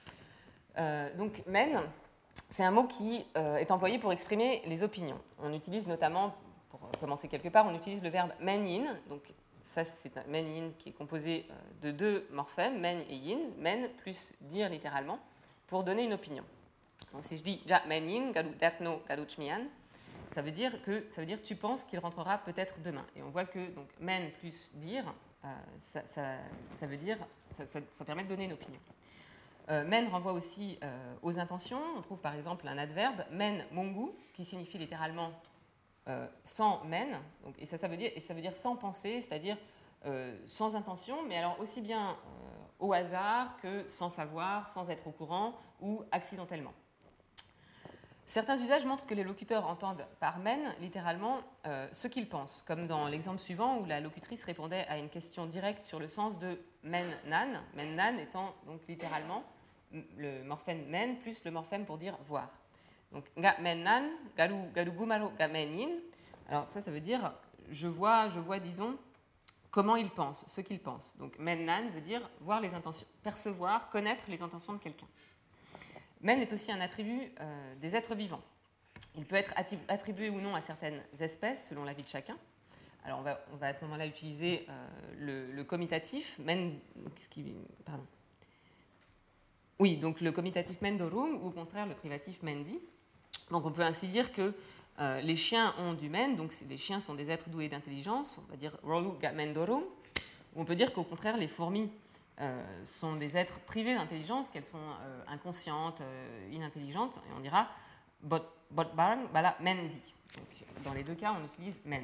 Euh, donc, men, c'est un mot qui euh, est employé pour exprimer les opinions. On utilise notamment, pour commencer quelque part, on utilise le verbe men in. Donc ça, c'est un men in qui est composé euh, de deux morphèmes, men et yin. Men plus dire littéralement, pour donner une opinion. Donc si je dis ja men in, galu datno galu chmian, ça veut dire que ça veut dire tu penses qu'il rentrera peut-être demain. Et on voit que donc men plus dire, euh, ça, ça, ça veut dire ça, ça, ça permet de donner une opinion. Euh, men renvoie aussi euh, aux intentions. On trouve par exemple un adverbe, men mongu, qui signifie littéralement euh, sans men, donc, et, ça, ça veut dire, et ça veut dire sans pensée, c'est-à-dire euh, sans intention, mais alors aussi bien euh, au hasard que sans savoir, sans être au courant ou accidentellement. Certains usages montrent que les locuteurs entendent par men, littéralement, euh, ce qu'ils pensent, comme dans l'exemple suivant où la locutrice répondait à une question directe sur le sens de men nan, men nan étant donc littéralement le morphème men plus le morphème pour dire voir. Donc ga men nan, galu galu gumaro ga men yin. Alors ça, ça veut dire je vois, je vois, disons, comment ils pensent, ce qu'ils pensent. Donc men nan veut dire voir les intentions, percevoir, connaître les intentions de quelqu'un. Men est aussi un attribut euh, des êtres vivants. Il peut être attribué ou non à certaines espèces, selon l'avis de chacun. Alors, on va, on va à ce moment-là utiliser euh, le, le commutatif, men, ce qui, pardon. Oui, donc le commutatif mendorum, ou au contraire le privatif mendi. Donc, on peut ainsi dire que euh, les chiens ont du men, donc les chiens sont des êtres doués d'intelligence, on va dire rolu ga mendorum. Ou on peut dire qu'au contraire, les fourmis Euh, sont des êtres privés d'intelligence, qu'elles sont euh, inconscientes, euh, inintelligentes, et on dira bot, bot barn, bala mendi. Donc, dans les deux cas, on utilise men.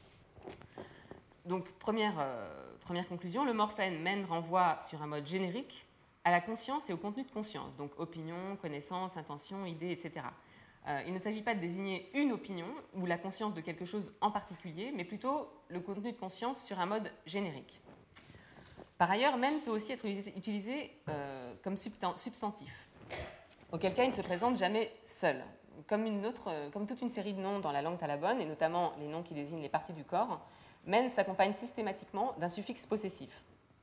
Donc, première, euh, première conclusion, le morphème men renvoie sur un mode générique à la conscience et au contenu de conscience, donc opinion, connaissance, intention, idée, et cetera. Euh, il ne s'agit pas de désigner une opinion ou la conscience de quelque chose en particulier, mais plutôt le contenu de conscience sur un mode générique. Par ailleurs, men peut aussi être utilisé euh, comme substantif, auquel cas il ne se présente jamais seul. Comme, une autre, comme toute une série de noms dans la langue talabonne, et notamment les noms qui désignent les parties du corps, men s'accompagne systématiquement d'un suffixe possessif.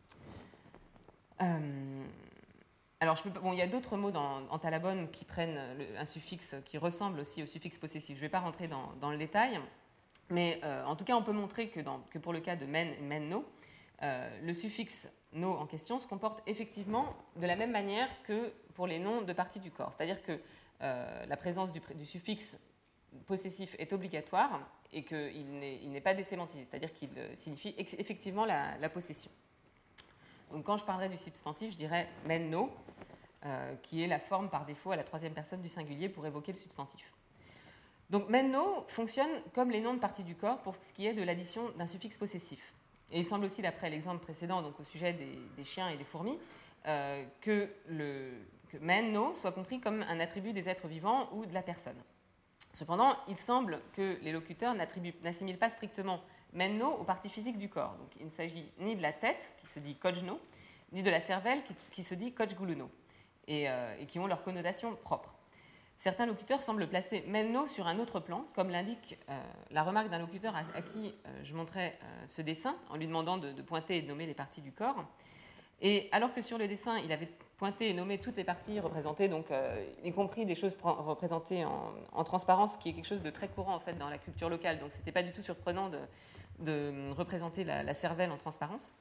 Euh, alors, je peux, bon, il y a d'autres mots dans, en talabonne qui prennent le, un suffixe qui ressemble aussi au suffixe possessif. Je ne vais pas rentrer dans, dans le détail, mais euh, en tout cas, on peut montrer que, dans, que pour le cas de men et men-no, Euh, le suffixe no en question se comporte effectivement de la même manière que pour les noms de parties du corps. C'est-à-dire que euh, la présence du, du suffixe possessif est obligatoire et qu'il n'est, il n'est pas désémantisé, c'est-à-dire qu'il signifie ex- effectivement la, la possession. Donc quand je parlerai du substantif, je dirais men no, euh, qui est la forme par défaut à la troisième personne du singulier pour évoquer le substantif. Donc men no fonctionne comme les noms de parties du corps pour ce qui est de l'addition d'un suffixe possessif. Et il semble aussi, d'après l'exemple précédent, donc au sujet des, des chiens et des fourmis, euh, que, le, que men no soit compris comme un attribut des êtres vivants ou de la personne. Cependant, il semble que les locuteurs n'assimilent pas strictement men no aux parties physiques du corps. Donc, il ne s'agit ni de la tête, qui se dit kojno, ni de la cervelle, qui, qui se dit kojguluno, et, euh, et qui ont leur connotation propre. Certains locuteurs semblent placer men no sur un autre plan, comme l'indique euh, la remarque d'un locuteur à, à qui euh, je montrais euh, ce dessin, en lui demandant de, de pointer et de nommer les parties du corps. Et alors que sur le dessin, il avait pointé et nommé toutes les parties représentées, donc, euh, y compris des choses tra- représentées en, en transparence, qui est quelque chose de très courant en fait, dans la culture locale. Donc ce n'était pas du tout surprenant de, de représenter la, la cervelle en transparence.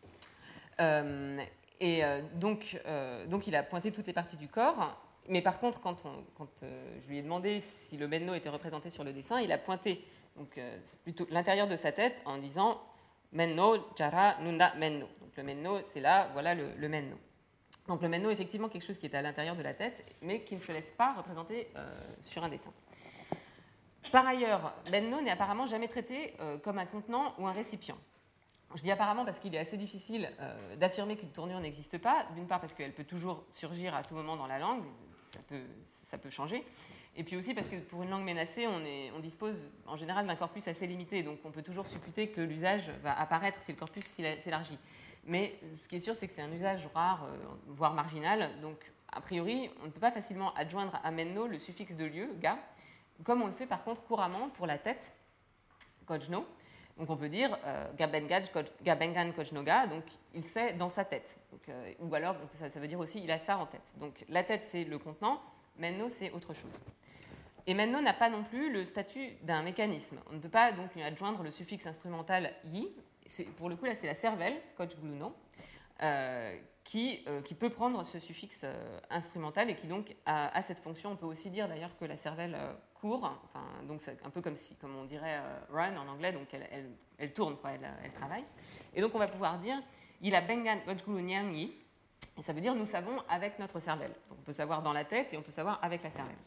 Euh, et euh, donc, euh, donc il a pointé toutes les parties du corps. Mais par contre, quand, on, quand euh, je lui ai demandé si le men no était représenté sur le dessin, il a pointé donc, euh, plutôt l'intérieur de sa tête en disant men no, jara, nunda, men no. Donc le men no, c'est là, voilà le, le men no. Donc le men no est effectivement quelque chose qui est à l'intérieur de la tête, mais qui ne se laisse pas représenter euh, sur un dessin. Par ailleurs, men no n'est apparemment jamais traité euh, comme un contenant ou un récipient. Je dis apparemment parce qu'il est assez difficile euh, d'affirmer qu'une tournure n'existe pas, d'une part parce qu'elle peut toujours surgir à tout moment dans la langue, ça peut, ça peut changer, et puis aussi parce que pour une langue menacée, on, est, on dispose en général d'un corpus assez limité, donc on peut toujours supputer que l'usage va apparaître si le corpus s'élargit. Mais ce qui est sûr, c'est que c'est un usage rare, euh, voire marginal, donc a priori, on ne peut pas facilement adjoindre à menno le suffixe de lieu, ga, comme on le fait par contre couramment pour la tête, kojno. Donc on peut dire euh, Gabengan Kojnoga, donc il sait dans sa tête. Donc, euh, ou alors ça, ça veut dire aussi il a ça en tête. Donc la tête c'est le contenant, menno c'est autre chose. Et menno n'a pas non plus le statut d'un mécanisme. On ne peut pas donc lui adjoindre le suffixe instrumental yi. C'est, pour le coup là c'est la cervelle, Kojguluno, euh, qui, euh, qui peut prendre ce suffixe euh, instrumental et qui donc a, a cette fonction. On peut aussi dire d'ailleurs que la cervelle euh, court, enfin, donc c'est un peu comme, si, comme on dirait euh, run en anglais, donc elle, elle, elle tourne, quoi, elle, elle travaille. Et donc on va pouvoir dire il a bengan gojgulu nyang yi, Et ça veut dire nous savons avec notre cervelle. Donc on peut savoir dans la tête et on peut savoir avec la cervelle.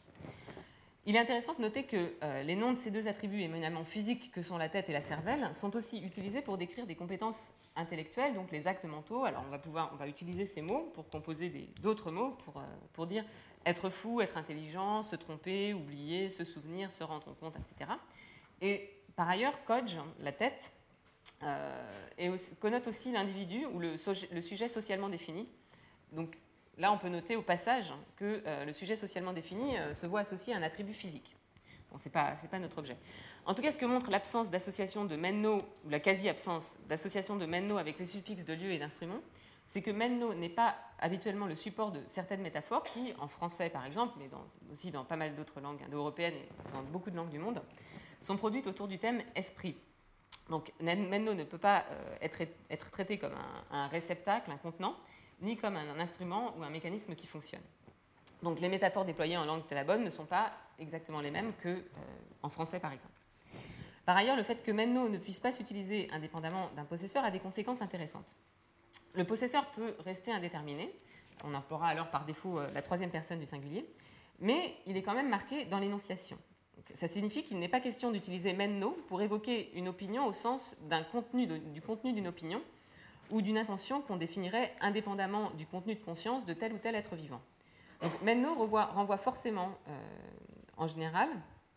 Il est intéressant de noter que euh, les noms de ces deux attributs éminemment physiques que sont la tête et la cervelle sont aussi utilisés pour décrire des compétences intellectuelles, donc les actes mentaux. Alors on va, pouvoir, on va utiliser ces mots pour composer des, d'autres mots pour, euh, pour dire être fou, être intelligent, se tromper, oublier, se souvenir, se rendre compte, et cetera. Et par ailleurs, Kodge, la tête, euh, et aussi, connote aussi l'individu ou le, le sujet socialement défini. Donc là, on peut noter au passage que euh, le sujet socialement défini euh, se voit associé à un attribut physique. Bon, ce n'est pas, c'est pas notre objet. En tout cas, ce que montre l'absence d'association de men-no, ou la quasi-absence d'association de men-no avec les suffixes de lieu et d'instrument, c'est que men-no n'est pas habituellement le support de certaines métaphores qui, en français par exemple, mais dans, aussi dans pas mal d'autres langues indo-européennes et dans beaucoup de langues du monde, sont produites autour du thème esprit. Donc, men-no ne peut pas euh, être, être traité comme un, un réceptacle, un contenant, ni comme un instrument ou un mécanisme qui fonctionne. Donc les métaphores déployées en langue talabonne ne sont pas exactement les mêmes qu'en euh, français, par exemple. Par ailleurs, le fait que men-no ne puisse pas s'utiliser indépendamment d'un possesseur a des conséquences intéressantes. Le possesseur peut rester indéterminé, on emploiera alors par défaut euh, la troisième personne du singulier, mais il est quand même marqué dans l'énonciation. Donc, ça signifie qu'il n'est pas question d'utiliser men-no pour évoquer une opinion au sens d'un contenu de, du contenu d'une opinion, ou d'une intention qu'on définirait indépendamment du contenu de conscience de tel ou tel être vivant. Donc, men-no renvoie, renvoie forcément, euh, en général,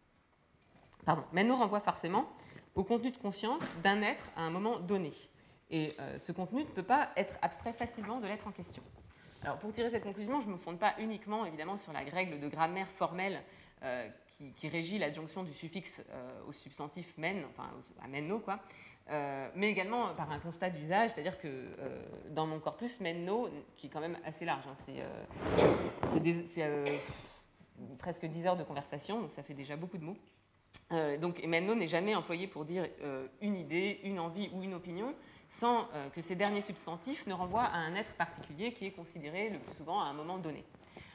pardon, men-no renvoie forcément au contenu de conscience d'un être à un moment donné. Et euh, ce contenu ne peut pas être abstrait facilement de l'être en question. Alors, pour tirer cette conclusion, je ne me fonde pas uniquement, évidemment, sur la règle de grammaire formelle euh, qui, qui régit l'adjonction du suffixe euh, au substantif men, enfin à men-no, quoi. Euh, mais également par un constat d'usage, c'est-à-dire que euh, dans mon corpus, men-no, qui est quand même assez large, hein, c'est, euh, c'est, des, c'est euh, presque dix heures de conversation, donc ça fait déjà beaucoup de mots. Euh, donc, men-no n'est jamais employé pour dire euh, une idée, une envie ou une opinion, sans euh, que ces derniers substantifs ne renvoient à un être particulier qui est considéré le plus souvent à un moment donné.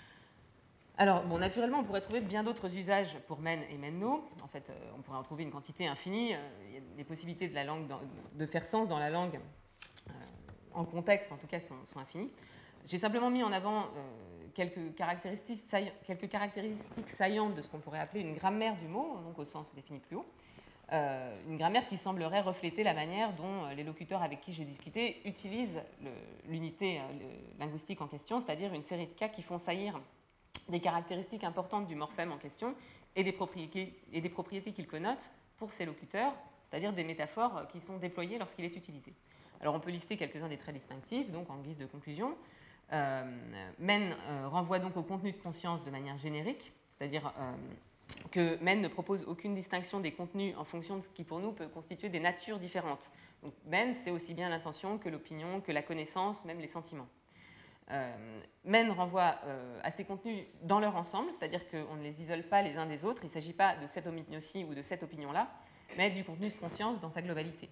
Alors, bon, naturellement, on pourrait trouver bien d'autres usages pour men et men-no. En fait, euh, on pourrait en trouver une quantité infinie. Euh, il y a les possibilités de, la langue dans, de faire sens dans la langue, euh, en contexte, en tout cas, sont, sont infinies. J'ai simplement mis en avant euh, quelques, caractéristiques saillantes, quelques caractéristiques saillantes de ce qu'on pourrait appeler une grammaire du mot, donc au sens défini plus haut. Euh, une grammaire qui semblerait refléter la manière dont les locuteurs avec qui j'ai discuté utilisent le, l'unité le, linguistique en question, c'est-à-dire une série de cas qui font saillir des caractéristiques importantes du morphème en question et des propriétés, et des propriétés qu'il connote pour ses locuteurs, c'est-à-dire des métaphores qui sont déployées lorsqu'il est utilisé. Alors on peut lister quelques-uns des traits distinctifs, donc en guise de conclusion. Euh, men euh, renvoie donc au contenu de conscience de manière générique, c'est-à-dire euh, que men ne propose aucune distinction des contenus en fonction de ce qui pour nous peut constituer des natures différentes. Donc men, c'est aussi bien l'intention que l'opinion, que la connaissance, même les sentiments. Euh, men renvoie euh, à ces contenus dans leur ensemble, c'est-à-dire qu'on ne les isole pas les uns des autres, il ne s'agit pas de cette opinion-ci ou de cette opinion-là, mais du contenu de conscience dans sa globalité.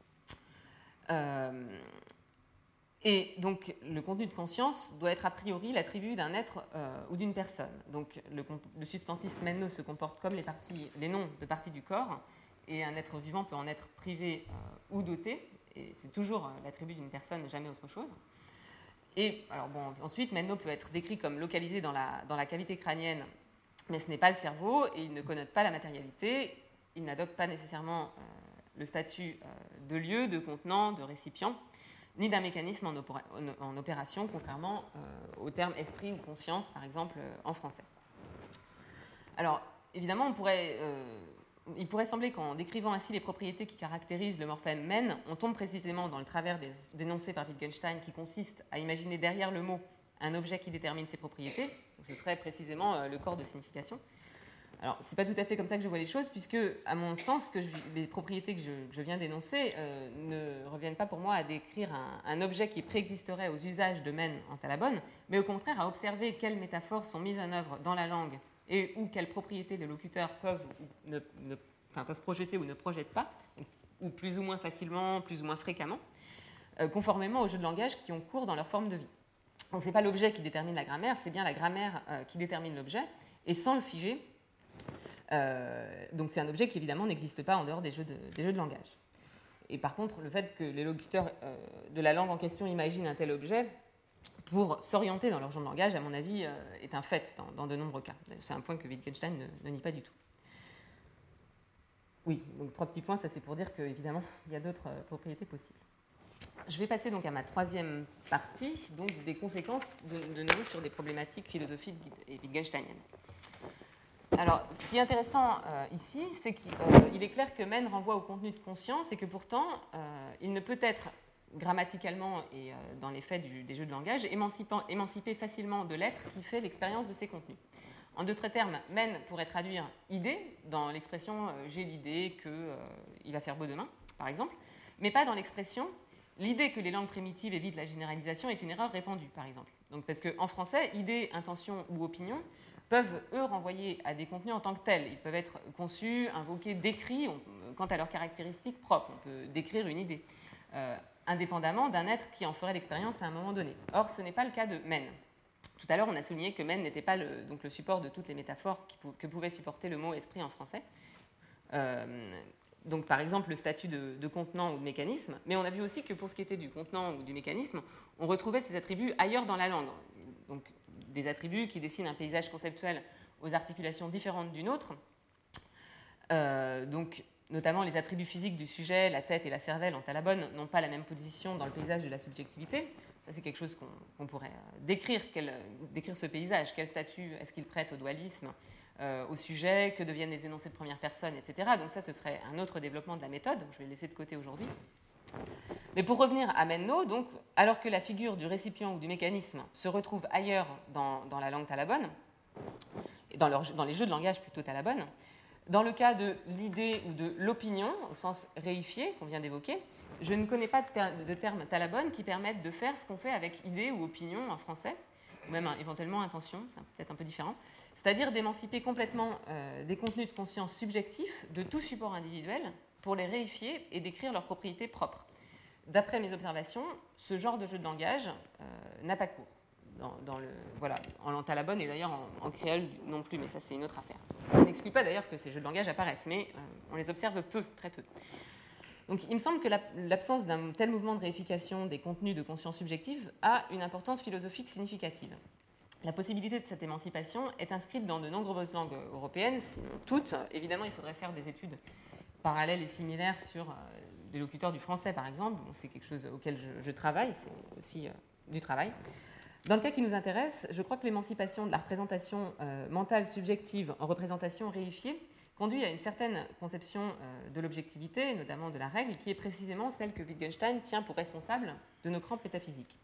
Euh, et donc le contenu de conscience doit être a priori l'attribut d'un être euh, ou d'une personne. Donc le, le substantif men-no se comporte comme les, parties, les noms de parties du corps, et un être vivant peut en être privé euh, ou doté, et c'est toujours l'attribut d'une personne, jamais autre chose. Et alors bon, ensuite, men-no peut être décrit comme localisé dans la, dans la cavité crânienne, mais ce n'est pas le cerveau, et il ne connote pas la matérialité, il n'adopte pas nécessairement euh, le statut euh, de lieu, de contenant, de récipient, ni d'un mécanisme en, opéra, en, en opération, contrairement euh, au terme esprit ou conscience, par exemple, euh, en français. Alors, évidemment, on pourrait... Euh, Il pourrait sembler qu'en décrivant ainsi les propriétés qui caractérisent le morphème men, on tombe précisément dans le travers des, dénoncé par Wittgenstein qui consiste à imaginer derrière le mot un objet qui détermine ses propriétés. Donc ce serait précisément euh, le corps de signification. Alors, ce n'est pas tout à fait comme ça que je vois les choses, puisque, à mon sens, que je, les propriétés que je, que je viens d'énoncer euh, ne reviennent pas pour moi à décrire un, un objet qui préexisterait aux usages de men en talabonne, mais au contraire à observer quelles métaphores sont mises en œuvre dans la langue et ou quelles propriétés les locuteurs peuvent, ne, ne, enfin, peuvent projeter ou ne projettent pas, ou plus ou moins facilement, plus ou moins fréquemment, euh, conformément aux jeux de langage qui ont cours dans leur forme de vie. Donc ce n'est pas l'objet qui détermine la grammaire, c'est bien la grammaire euh, qui détermine l'objet, et sans le figer. Euh, donc c'est un objet qui évidemment n'existe pas en dehors des jeux de, des jeux de langage. Et par contre, le fait que les locuteurs euh, de la langue en question imaginent un tel objet pour s'orienter dans leur genre de langage, à mon avis, euh, est un fait dans, dans de nombreux cas. C'est un point que Wittgenstein ne, ne nie pas du tout. Oui, donc trois petits points, ça c'est pour dire qu'évidemment, il y a d'autres euh, propriétés possibles. Je vais passer donc à ma troisième partie, donc des conséquences de, de nouveau sur des problématiques philosophiques et wittgensteiniennes. Alors, ce qui est intéressant euh, ici, c'est qu'il euh, est clair que Mene renvoie au contenu de conscience et que pourtant, euh, il ne peut être grammaticalement et euh, dans les faits du, des jeux de langage émancipé facilement de l'être qui fait l'expérience de ces contenus. En d'autres termes, Mene pourrait traduire idée dans l'expression euh, j'ai l'idée qu'il euh, va faire beau demain, par exemple, mais pas dans l'expression l'idée que les langues primitives évitent la généralisation est une erreur répandue, par exemple. Donc, parce qu'en français, idée, intention ou opinion peuvent, eux, renvoyer à des contenus en tant que tels. Ils peuvent être conçus, invoqués, décrits on, quant à leurs caractéristiques propres. On peut décrire une idée, euh, indépendamment d'un être qui en ferait l'expérience à un moment donné. Or, ce n'est pas le cas de Mene. Tout à l'heure, on a souligné que Mene n'était pas le, donc le support de toutes les métaphores qui, que pouvait supporter le mot esprit en français. Euh, donc, par exemple, le statut de, de contenant ou de mécanisme. Mais on a vu aussi que pour ce qui était du contenant ou du mécanisme, on retrouvait ces attributs ailleurs dans la langue. Donc, des attributs qui dessinent un paysage conceptuel aux articulations différentes d'une autre. Euh, donc, notamment les attributs physiques du sujet, la tête et la cervelle en talabonne n'ont pas la même position dans le paysage de la subjectivité. Ça, c'est quelque chose qu'on, qu'on pourrait décrire, quel, décrire ce paysage. Quel statut est-ce qu'il prête au dualisme, euh, au sujet, que deviennent les énoncés de première personne, et cetera. Donc ça, ce serait un autre développement de la méthode. Je vais le laisser de côté aujourd'hui. Mais pour revenir à Menno, donc, alors que la figure du récipient ou du mécanisme se retrouve ailleurs dans, dans la langue talabonne, et dans, leur, dans les jeux de langage plutôt talabonne, dans le cas de l'idée ou de l'opinion, au sens réifié qu'on vient d'évoquer, je ne connais pas de, ter- de termes talabonne qui permettent de faire ce qu'on fait avec idée ou opinion en français, ou même hein, éventuellement intention, c'est peut-être un peu différent, c'est-à-dire d'émanciper complètement euh, des contenus de conscience subjectifs de tout support individuel pour les réifier et décrire leurs propriétés propres. D'après mes observations, ce genre de jeu de langage euh, n'a pas cours. Dans, dans le, voilà, en langue talabonne et d'ailleurs en, en créole non plus, mais ça c'est une autre affaire. Ça n'exclut pas d'ailleurs que ces jeux de langage apparaissent, mais euh, on les observe peu, très peu. Donc il me semble que la, l'absence d'un tel mouvement de réification des contenus de conscience subjective a une importance philosophique significative. La possibilité de cette émancipation est inscrite dans de nombreuses langues européennes, sinon toutes. Évidemment, il faudrait faire des études parallèles et similaires sur euh, des locuteurs du français, par exemple. Bon, c'est quelque chose auquel je, je travaille, c'est aussi euh, du travail. Dans le cas qui nous intéresse, je crois que l'émancipation de la représentation euh, mentale subjective en représentation réifiée conduit à une certaine conception euh, de l'objectivité, notamment de la règle, qui est précisément celle que Wittgenstein tient pour responsable de nos crampes métaphysiques.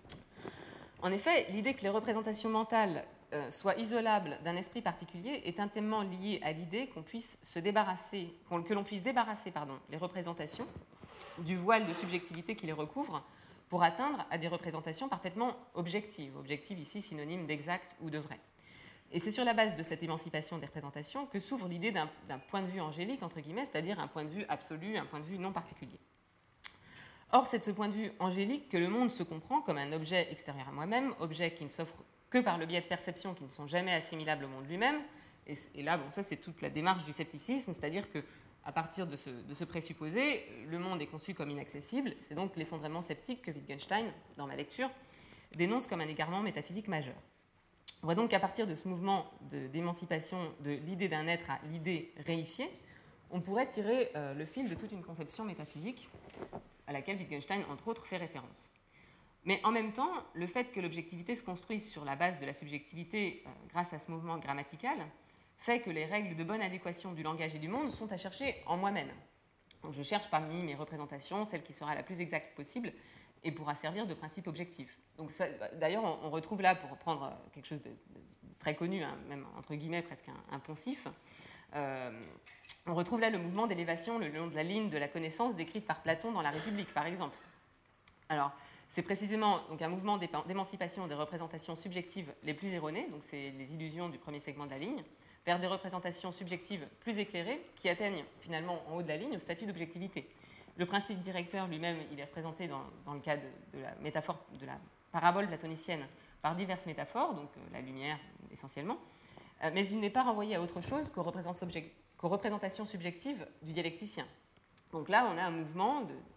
En effet, l'idée que les représentations mentales euh, soient isolables d'un esprit particulier est intimement liée à l'idée qu'on puisse se débarrasser, qu'on, que l'on puisse débarrasser pardon, les représentations du voile de subjectivité qui les recouvre pour atteindre à des représentations parfaitement objectives. Objectives ici synonyme d'exact ou de vrai. Et c'est sur la base de cette émancipation des représentations que s'ouvre l'idée d'un, d'un point de vue angélique, entre guillemets, c'est-à-dire un point de vue absolu, un point de vue non particulier. Or, c'est de ce point de vue angélique que le monde se comprend comme un objet extérieur à moi-même, objet qui ne s'offre que par le biais de perceptions qui ne sont jamais assimilables au monde lui-même. Et, et là, bon, ça, c'est toute la démarche du scepticisme, c'est-à-dire que à partir de ce, de ce présupposé, le monde est conçu comme inaccessible. C'est donc l'effondrement sceptique que Wittgenstein, dans ma lecture, dénonce comme un égarement métaphysique majeur. On voit donc qu'à partir de ce mouvement de, d'émancipation de l'idée d'un être à l'idée réifiée, on pourrait tirer euh, le fil de toute une conception métaphysique à laquelle Wittgenstein, entre autres, fait référence. Mais en même temps, le fait que l'objectivité se construise sur la base de la subjectivité euh, grâce à ce mouvement grammatical fait que les règles de bonne adéquation du langage et du monde sont à chercher en moi-même. Donc je cherche parmi mes représentations celle qui sera la plus exacte possible et pourra servir de principe objectif. Donc ça, d'ailleurs, on, on retrouve là, pour prendre quelque chose de, de très connu, hein, même entre guillemets presque un, un poncif, euh, on retrouve là le mouvement d'élévation le long de la ligne de la connaissance décrite par Platon dans La République, par exemple. Alors, c'est précisément donc, un mouvement d'émancipation des représentations subjectives les plus erronées, donc c'est les illusions du premier segment de la ligne, vers des représentations subjectives plus éclairées qui atteignent finalement en haut de la ligne au statut d'objectivité. Le principe directeur lui-même, il est représenté dans, dans le cas de, de la métaphore, de la parabole platonicienne par diverses métaphores, donc euh, la lumière essentiellement, euh, mais il n'est pas renvoyé à autre chose qu'aux, qu'aux représentations subjectives du dialecticien. Donc là, on a un mouvement, de,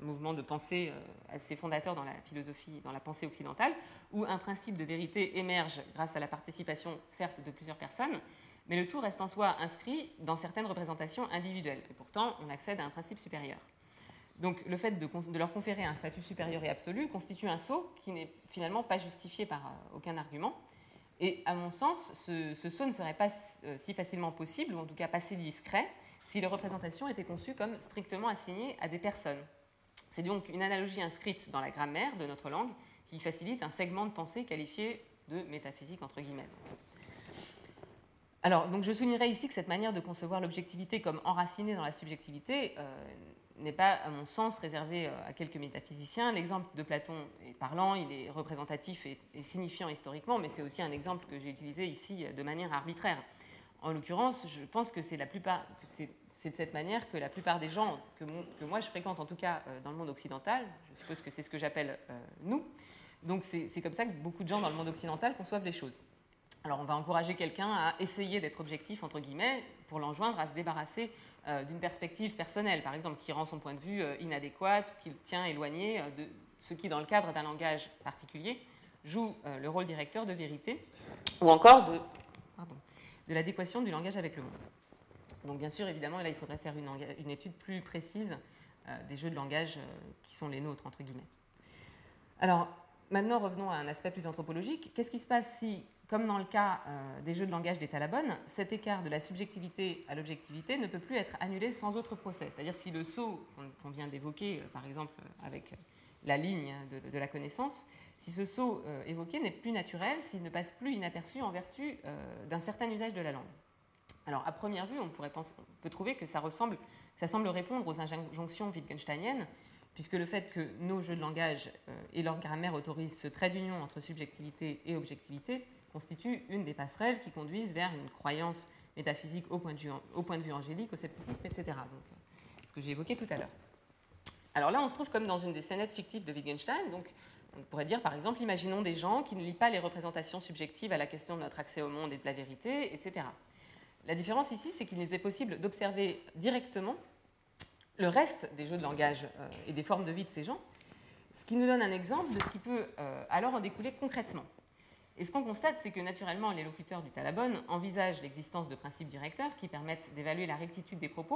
mouvement de pensée assez fondateur dans la philosophie, dans la pensée occidentale, où un principe de vérité émerge grâce à la participation, certes, de plusieurs personnes, mais le tout reste en soi inscrit dans certaines représentations individuelles. Et pourtant, on accède à un principe supérieur. Donc le fait de, de leur conférer un statut supérieur et absolu constitue un saut qui n'est finalement pas justifié par euh, aucun argument. Et à mon sens, ce, ce saut ne serait pas euh, si facilement possible, ou en tout cas pas si discret, si les représentations étaient conçues comme strictement assignées à des personnes. C'est donc une analogie inscrite dans la grammaire de notre langue qui facilite un segment de pensée qualifié de métaphysique entre guillemets. Donc. Alors, donc je soulignerai ici que cette manière de concevoir l'objectivité comme enracinée dans la subjectivité euh, n'est pas, à mon sens, réservée à quelques métaphysiciens. L'exemple de Platon est parlant, il est représentatif et, et signifiant historiquement, mais c'est aussi un exemple que j'ai utilisé ici de manière arbitraire. En l'occurrence, je pense que c'est la plupart, que c'est, c'est de cette manière que la plupart des gens que, mon, que moi je fréquente, en tout cas euh, dans le monde occidental, je suppose que c'est ce que j'appelle euh, nous, donc c'est, c'est comme ça que beaucoup de gens dans le monde occidental conçoivent les choses. Alors on va encourager quelqu'un à essayer d'être objectif, entre guillemets, pour l'enjoindre à se débarrasser euh, d'une perspective personnelle, par exemple, qui rend son point de vue euh, inadéquat ou qui le tient éloigné euh, de ce qui, dans le cadre d'un langage particulier, joue euh, le rôle directeur de vérité, ou encore de, pardon, de l'adéquation du langage avec le monde. Donc bien sûr, évidemment, là, il faudrait faire une, une étude plus précise euh, des jeux de langage euh, qui sont les nôtres, entre guillemets. Alors, maintenant, revenons à un aspect plus anthropologique. Qu'est-ce qui se passe si, comme dans le cas euh, des jeux de langage des Talabonnes, cet écart de la subjectivité à l'objectivité ne peut plus être annulé sans autre procès? C'est-à-dire si le saut qu'on vient d'évoquer, euh, par exemple avec la ligne de, de la connaissance, si ce saut euh, évoqué n'est plus naturel, s'il ne passe plus inaperçu en vertu euh, d'un certain usage de la langue. Alors, à première vue, on, pourrait penser, on peut trouver que ça, ressemble, ça semble répondre aux injonctions wittgensteiniennes, puisque le fait que nos jeux de langage euh, et leur grammaire autorisent ce trait d'union entre subjectivité et objectivité constitue une des passerelles qui conduisent vers une croyance métaphysique au point de vue, au point de vue angélique, au scepticisme, et cetera. Donc, euh, ce que j'ai évoqué tout à l'heure. Alors là, on se trouve comme dans une des scénettes fictives de Wittgenstein. Donc, on pourrait dire, par exemple, imaginons des gens qui ne lisent pas les représentations subjectives à la question de notre accès au monde et de la vérité, et cetera. La différence ici, c'est qu'il nous est possible d'observer directement le reste des jeux de langage euh, et des formes de vie de ces gens, ce qui nous donne un exemple de ce qui peut euh, alors en découler concrètement. Et ce qu'on constate, c'est que naturellement, les locuteurs du Talabonne envisagent l'existence de principes directeurs qui permettent d'évaluer la rectitude des propos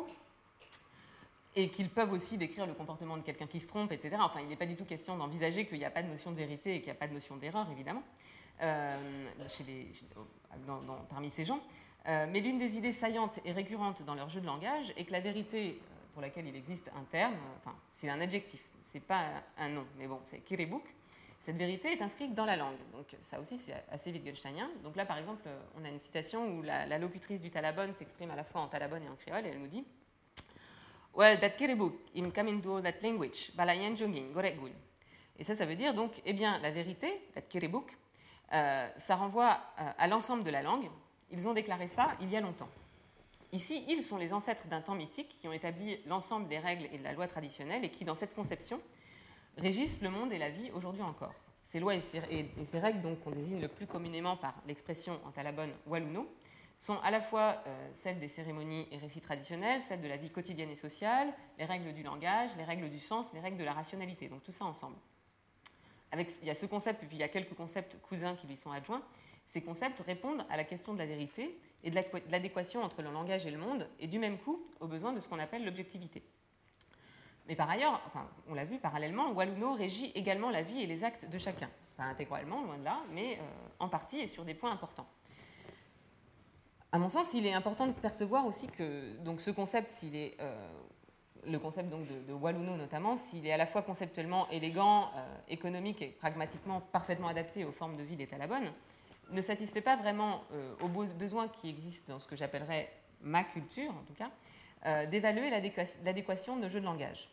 et qu'ils peuvent aussi décrire le comportement de quelqu'un qui se trompe, et cetera. Enfin, il n'est pas du tout question d'envisager qu'il n'y a pas de notion de vérité et qu'il n'y a pas de notion d'erreur, évidemment, euh, chez les, dans, dans, parmi ces gens. Euh, mais l'une des idées saillantes et récurrentes dans leur jeu de langage est que la vérité, pour laquelle il existe un terme, enfin, c'est un adjectif, c'est pas un nom, mais bon, c'est kirebuk. Cette vérité est inscrite dans la langue, donc ça aussi c'est assez wittgensteinien. Donc là, par exemple, on a une citation où la, la locutrice du Talabonne s'exprime à la fois en Talabonne et en créole, et elle nous dit « Well, that kirebuk in coming to that language, balayan jongin, gorekgul ». Et ça, ça veut dire donc, eh bien, la vérité, that kirebuk, euh, ça renvoie euh, à l'ensemble de la langue. Ils ont déclaré ça il y a longtemps. Ici, ils sont les ancêtres d'un temps mythique qui ont établi l'ensemble des règles et de la loi traditionnelle et qui, dans cette conception, régissent le monde et la vie aujourd'hui encore. Ces lois et ces, et, et ces règles, donc, qu'on désigne le plus communément par l'expression en talabonne waluno, sont à la fois euh, celles des cérémonies et récits traditionnels, celles de la vie quotidienne et sociale, les règles du langage, les règles du sens, les règles de la rationalité. Donc tout ça ensemble. Avec, il y a ce concept, et puis il y a quelques concepts cousins qui lui sont adjoints. Ces concepts répondent à la question de la vérité et de l'adéquation entre le langage et le monde, et du même coup aux besoins de ce qu'on appelle l'objectivité. Mais par ailleurs, enfin, on l'a vu parallèlement, Waluno régit également la vie et les actes de chacun. Pas intégralement, loin de là, mais euh, en partie et sur des points importants. À mon sens, il est important de percevoir aussi que donc, ce concept, s'il est, euh, le concept donc, de, de Waluno notamment, s'il est à la fois conceptuellement élégant, euh, économique et pragmatiquement parfaitement adapté aux formes de vie des Talabonnes, ne satisfait pas vraiment euh, aux besoins qui existent dans ce que j'appellerais ma culture, en tout cas, euh, d'évaluer l'adéquation de nos jeux de langage.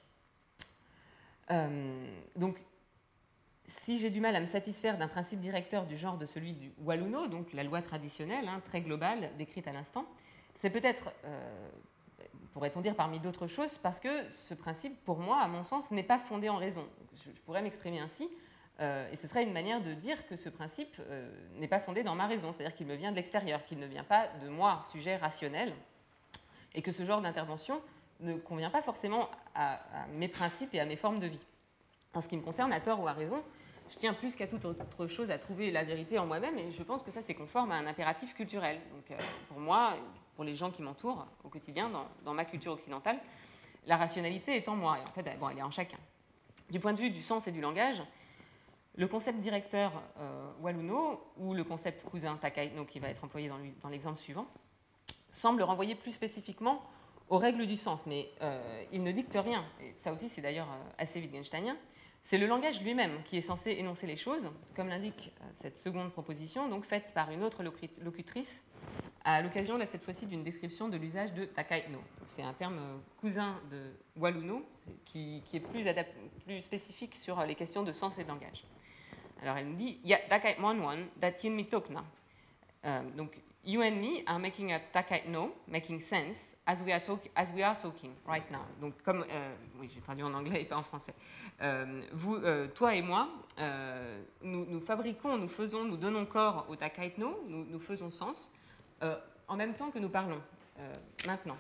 Euh, donc, si j'ai du mal à me satisfaire d'un principe directeur du genre de celui du Waluno, donc la loi traditionnelle, hein, très globale, décrite à l'instant, c'est peut-être, euh, pourrait-on dire parmi d'autres choses, parce que ce principe, pour moi, à mon sens, n'est pas fondé en raison. Je, je pourrais m'exprimer ainsi. Euh, et ce serait une manière de dire que ce principe euh, n'est pas fondé dans ma raison, c'est-à-dire qu'il me vient de l'extérieur, qu'il ne vient pas de moi, sujet rationnel, et que ce genre d'intervention ne convient pas forcément à, à mes principes et à mes formes de vie. En ce qui me concerne, à tort ou à raison, je tiens plus qu'à toute autre chose à trouver la vérité en moi-même, et je pense que ça, c'est conforme à un impératif culturel. Donc, euh, pour moi, pour les gens qui m'entourent au quotidien, dans, dans ma culture occidentale, la rationalité est en moi, et en fait, bon, elle est en chacun. Du point de vue du sens et du langage, le concept directeur euh, Waluno, ou le concept cousin Takaino, qui va être employé dans, dans l'exemple suivant, semble renvoyer plus spécifiquement aux règles du sens, mais euh, il ne dicte rien, et ça aussi c'est d'ailleurs assez wittgensteinien. C'est le langage lui-même qui est censé énoncer les choses, comme l'indique cette seconde proposition, donc faite par une autre locutrice, à l'occasion, là, cette fois-ci, d'une description de l'usage de Takaino. C'est un terme cousin de Waluno, qui, qui est plus, adap- plus spécifique sur les questions de sens et de langage. Alors, elle nous dit « Ya Takai Monwan, Datien mi Tokna ». Donc, you and me are making up Takaino, making sense, as we are, talk, as we are talking right now. Donc, comme, euh, oui, j'ai traduit en anglais et pas en français. Euh, vous, euh, toi et moi, euh, nous, nous fabriquons, nous faisons, nous donnons corps au Takaino, nous, nous faisons sens, euh, en même temps que nous parlons, euh, maintenant.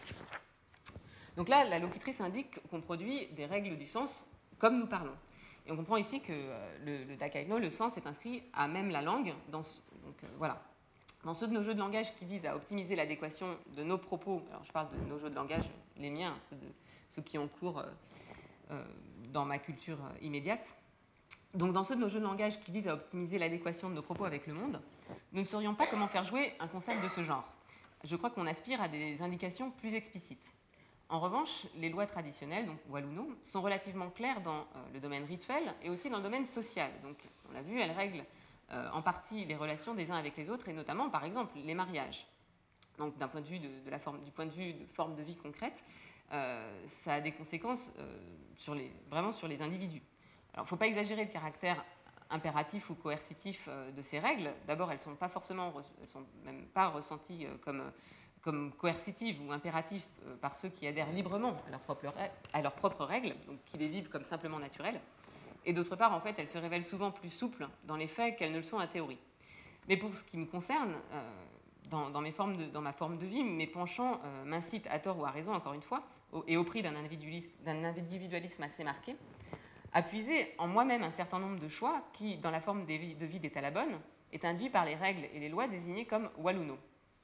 Donc là, la locutrice indique qu'on produit des règles du sens comme nous parlons. Et on comprend ici que euh, le, le Takaino, le sens est inscrit à même la langue, dans, donc euh, voilà. Dans ceux de nos jeux de langage qui visent à optimiser l'adéquation de nos propos, alors je parle de nos jeux de langage, les miens, ceux, de, ceux qui ont cours euh, euh, dans ma culture euh, immédiate. Donc dans ceux de nos jeux de langage qui visent à optimiser l'adéquation de nos propos avec le monde, nous ne saurions pas comment faire jouer un concept de ce genre. Je crois qu'on aspire à des indications plus explicites. En revanche, les lois traditionnelles, donc Waluno, sont relativement claires dans euh, le domaine rituel et aussi dans le domaine social. Donc on l'a vu, elles règlent Euh, en partie les relations des uns avec les autres, et notamment, par exemple, les mariages. Donc, d'un point de vue de, de la forme, du point de vue de forme de vie concrète, euh, ça a des conséquences euh, sur les, vraiment sur les individus. Alors, il ne faut pas exagérer le caractère impératif ou coercitif euh, de ces règles. D'abord, elles ne sont pas forcément, elles sont même pas ressenties euh, comme, comme coercitives ou impératives euh, par ceux qui adhèrent librement à leurs propres, à leurs propres règles, donc qui les vivent comme simplement naturelles. Et d'autre part, en fait, elles se révèlent souvent plus souples dans les faits qu'elles ne le sont en théorie. Mais pour ce qui me concerne, euh, dans, dans, mes formes de, dans ma forme de vie, mes penchants euh, m'incitent, à tort ou à raison, encore une fois, au, et au prix d'un individualisme, d'un individualisme assez marqué, à puiser en moi-même un certain nombre de choix qui, dans la forme de vie, de vie des Talabonnes, est induit par les règles et les lois désignées comme Waluno.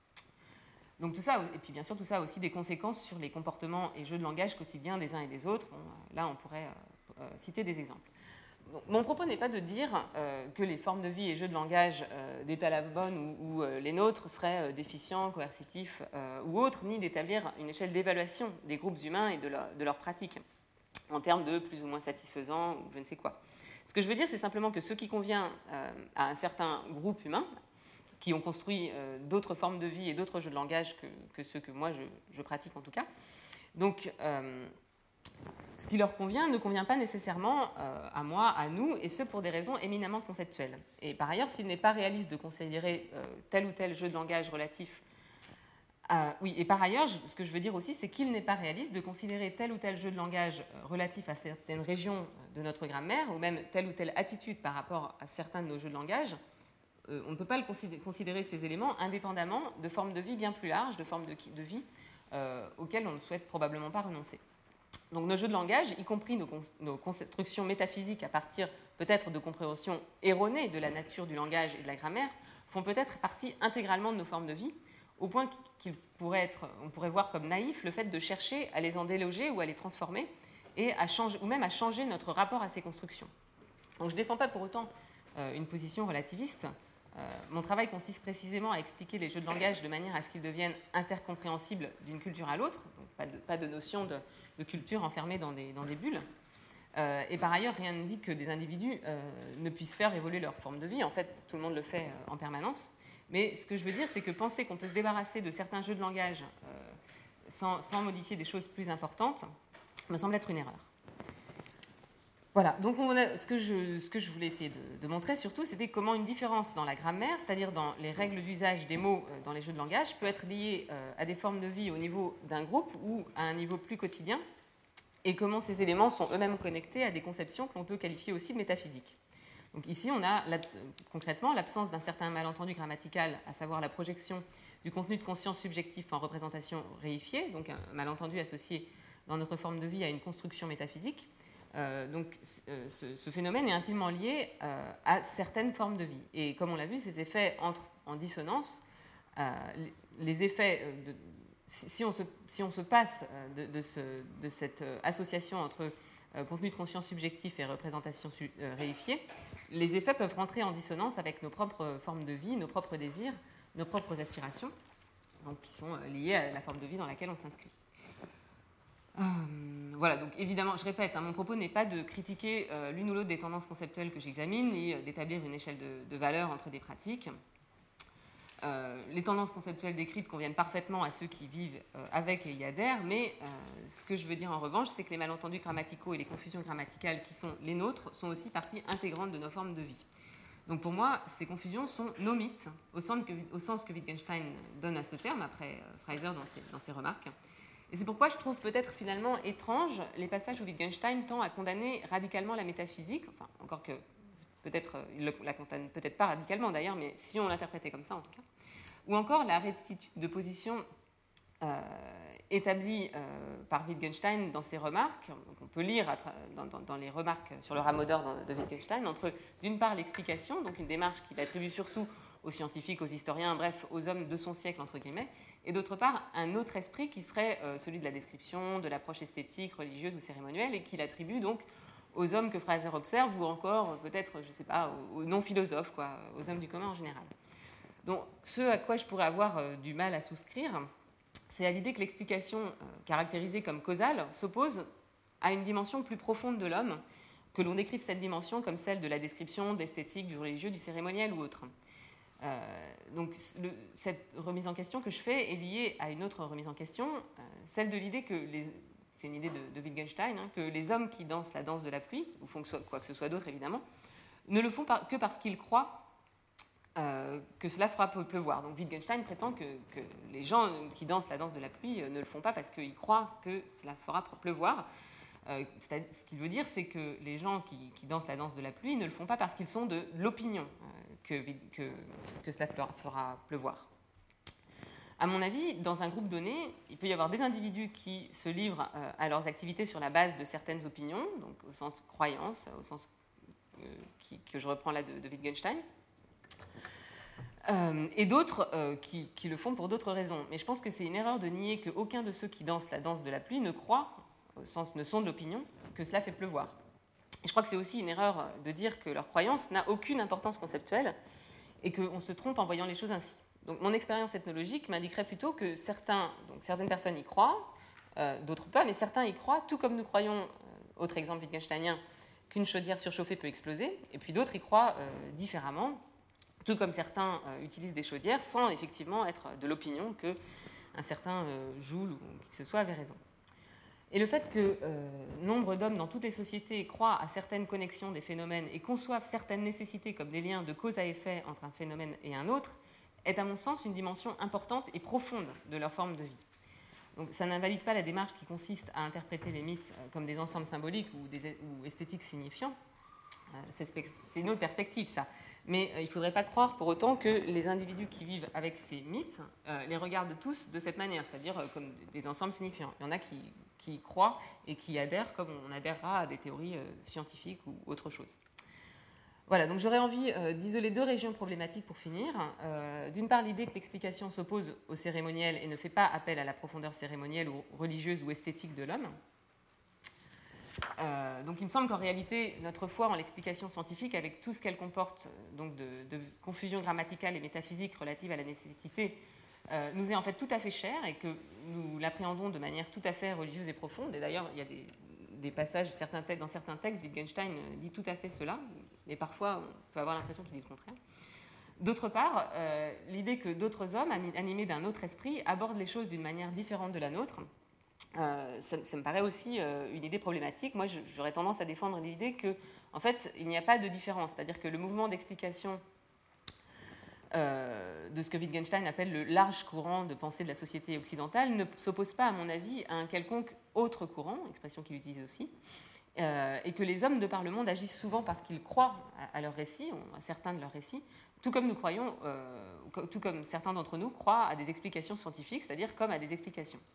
Donc tout ça, et puis bien sûr, tout ça a aussi des conséquences sur les comportements et jeux de langage quotidiens des uns et des autres. Bon, là, on pourrait euh, euh, citer des exemples. Donc, mon propos n'est pas de dire euh, que les formes de vie et jeux de langage euh, des Talabonnes ou, ou euh, les nôtres seraient euh, déficients, coercitifs euh, ou autres, ni d'établir une échelle d'évaluation des groupes humains et de, leur, de leurs pratiques en termes de plus ou moins satisfaisants ou je ne sais quoi. Ce que je veux dire, c'est simplement que ce qui convient euh, à un certain groupe humain, qui ont construit euh, d'autres formes de vie et d'autres jeux de langage que, que ceux que moi je, je pratique en tout cas, donc euh, ce qui leur convient ne convient pas nécessairement euh, à moi, à nous, et ce pour des raisons éminemment conceptuelles. Et par ailleurs, s'il n'est pas réaliste de considérer euh, tel ou tel jeu de langage relatif à... Oui, et par ailleurs, je, ce que je veux dire aussi, c'est qu'il n'est pas réaliste de considérer tel ou tel jeu de langage relatif à certaines régions de notre grammaire, ou même telle ou telle attitude par rapport à certains de nos jeux de langage. Euh, on ne peut pas le considérer, considérer ces éléments indépendamment de formes de vie bien plus larges, de formes de, de vie euh, auxquelles on ne souhaite probablement pas renoncer. Donc nos jeux de langage, y compris nos, nos constructions métaphysiques à partir peut-être de compréhensions erronées de la nature du langage et de la grammaire, font peut-être partie intégralement de nos formes de vie, au point qu'il pourrait être, on pourrait voir comme naïf le fait de chercher à les en déloger ou à les transformer, et à changer, ou même à changer notre rapport à ces constructions. Donc je ne défends pas pour autant euh, une position relativiste. Euh, mon travail consiste précisément à expliquer les jeux de langage de manière à ce qu'ils deviennent intercompréhensibles d'une culture à l'autre, donc pas de, pas de notion de, de culture enfermée dans des, dans des bulles. Euh, et par ailleurs, rien ne dit que des individus euh, ne puissent faire évoluer leur forme de vie. En fait, tout le monde le fait euh, en permanence. Mais ce que je veux dire, c'est que penser qu'on peut se débarrasser de certains jeux de langage euh, sans, sans modifier des choses plus importantes me semble être une erreur. Voilà, donc on a, ce, que je, ce que je voulais essayer de, de montrer surtout, c'était comment une différence dans la grammaire, c'est-à-dire dans les règles d'usage des mots euh, dans les jeux de langage, peut être liée euh, à des formes de vie au niveau d'un groupe ou à un niveau plus quotidien, et comment ces éléments sont eux-mêmes connectés à des conceptions que l'on peut qualifier aussi de métaphysiques. Donc ici, on a concrètement l'absence d'un certain malentendu grammatical, à savoir la projection du contenu de conscience subjectif en représentation réifiée, donc un malentendu associé dans notre forme de vie à une construction métaphysique. Euh, donc euh, ce, ce phénomène est intimement lié euh, à certaines formes de vie. Et comme on l'a vu, ces effets entrent en dissonance. Euh, les, les effets, de, si, si, on se, si on se passe de, de, ce, de cette association entre euh, contenu de conscience subjectif et représentation su, euh, réifiée, les effets peuvent rentrer en dissonance avec nos propres formes de vie, nos propres désirs, nos propres aspirations, donc qui sont liés à la forme de vie dans laquelle on s'inscrit. Euh, voilà, donc évidemment, je répète, hein, mon propos n'est pas de critiquer euh, l'une ou l'autre des tendances conceptuelles que j'examine, ni euh, d'établir une échelle de, de valeur entre des pratiques. Euh, les tendances conceptuelles décrites conviennent parfaitement à ceux qui vivent euh, avec et y adhèrent, mais euh, ce que je veux dire en revanche, c'est que les malentendus grammaticaux et les confusions grammaticales qui sont les nôtres sont aussi partie intégrante de nos formes de vie. Donc pour moi, ces confusions sont nos mythes, au sens que, au sens que Wittgenstein donne à ce terme, après euh, Fraser dans ses, dans ses remarques. Et c'est pourquoi je trouve peut-être finalement étrange les passages où Wittgenstein tend à condamner radicalement la métaphysique, enfin, encore que peut-être, il ne la condamne peut-être pas radicalement d'ailleurs, mais si on l'interprétait comme ça en tout cas, ou encore la rectitude de position euh, établie euh, par Wittgenstein dans ses remarques, qu'on peut lire dans, dans, dans les remarques sur le rameau d'or de Wittgenstein, entre d'une part l'explication, donc une démarche qu'il attribue surtout aux scientifiques, aux historiens, bref, aux hommes de son siècle, entre guillemets, et d'autre part, un autre esprit qui serait euh, celui de la description, de l'approche esthétique, religieuse ou cérémonielle, et qu'il attribue donc aux hommes que Fraser observe, ou encore, peut-être, je ne sais pas, aux non-philosophes, quoi, aux hommes du commun en général. Donc, ce à quoi je pourrais avoir euh, du mal à souscrire, c'est à l'idée que l'explication euh, caractérisée comme causale s'oppose à une dimension plus profonde de l'homme, que l'on décrive cette dimension comme celle de la description, de l'esthétique, du religieux, du cérémoniel ou autre. Euh, donc le, cette remise en question que je fais est liée à une autre remise en question, euh, celle de l'idée que, les, c'est une idée de, de Wittgenstein, hein, que les hommes qui dansent la danse de la pluie, ou font quoi que ce soit d'autre évidemment, ne le font par, que parce qu'ils croient euh, que cela fera pleuvoir. Donc Wittgenstein prétend que, que les gens qui dansent la danse de la pluie ne le font pas parce qu'ils croient que cela fera pleuvoir. Euh, ce qu'il veut dire, c'est que les gens qui, qui dansent la danse de la pluie ne le font pas parce qu'ils sont de l'opinion euh, que, que, que cela fera pleuvoir. À mon avis, dans un groupe donné, il peut y avoir des individus qui se livrent euh, à leurs activités sur la base de certaines opinions, donc au sens croyance, au sens euh, qui, que je reprends là de, de Wittgenstein, euh, et d'autres euh, qui, qui le font pour d'autres raisons. Mais je pense que c'est une erreur de nier qu'aucun de ceux qui dansent la danse de la pluie ne croit, au sens ne sont de l'opinion, que cela fait pleuvoir. Et je crois que c'est aussi une erreur de dire que leur croyance n'a aucune importance conceptuelle et qu'on se trompe en voyant les choses ainsi. Donc mon expérience ethnologique m'indiquerait plutôt que certains, donc certaines personnes y croient, euh, d'autres pas, mais certains y croient, tout comme nous croyons, euh, autre exemple wittgensteinien, qu'une chaudière surchauffée peut exploser, et puis d'autres y croient euh, différemment, tout comme certains euh, utilisent des chaudières sans effectivement être de l'opinion qu'un certain euh, Joule ou qui que ce soit avait raison. Et le fait que euh, nombre d'hommes dans toutes les sociétés croient à certaines connexions des phénomènes et conçoivent certaines nécessités comme des liens de cause à effet entre un phénomène et un autre est à mon sens une dimension importante et profonde de leur forme de vie. Donc ça n'invalide pas la démarche qui consiste à interpréter les mythes comme des ensembles symboliques ou, des, ou esthétiques signifiants. Euh, c'est une autre perspective, ça. Mais euh, il ne faudrait pas croire pour autant que les individus qui vivent avec ces mythes euh, les regardent tous de cette manière, c'est-à-dire euh, comme des ensembles signifiants. Il y en a qui, qui y croient et qui adhèrent comme on adhérera à des théories euh, scientifiques ou autre chose. Voilà, donc j'aurais envie euh, d'isoler deux régions problématiques pour finir. Euh, D'une part, l'idée que l'explication s'oppose au cérémoniel et ne fait pas appel à la profondeur cérémonielle ou religieuse ou esthétique de l'homme. Euh, donc il me semble qu'en réalité, notre foi en l'explication scientifique, avec tout ce qu'elle comporte donc de, de confusion grammaticale et métaphysique relative à la nécessité, euh, nous est en fait tout à fait chère et que nous l'appréhendons de manière tout à fait religieuse et profonde. Et d'ailleurs, il y a des, des passages, certains textes, dans certains textes, Wittgenstein dit tout à fait cela, mais parfois on peut avoir l'impression qu'il dit le contraire. D'autre part, euh, l'idée que d'autres hommes, animés d'un autre esprit, abordent les choses d'une manière différente de la nôtre, Euh, ça, ça me paraît aussi euh, une idée problématique. Moi, j'aurais tendance à défendre l'idée que, en fait, il n'y a pas de différence. C'est-à-dire que le mouvement d'explication euh, de ce que Wittgenstein appelle le large courant de pensée de la société occidentale ne s'oppose pas, à mon avis, à un quelconque autre courant, expression qu'il utilise aussi, euh, et que les hommes de par le monde agissent souvent parce qu'ils croient à, à leurs récits, à certains de leurs récits, tout comme nous croyons, euh, tout comme certains d'entre nous croient à des explications scientifiques, c'est-à-dire comme à des explications.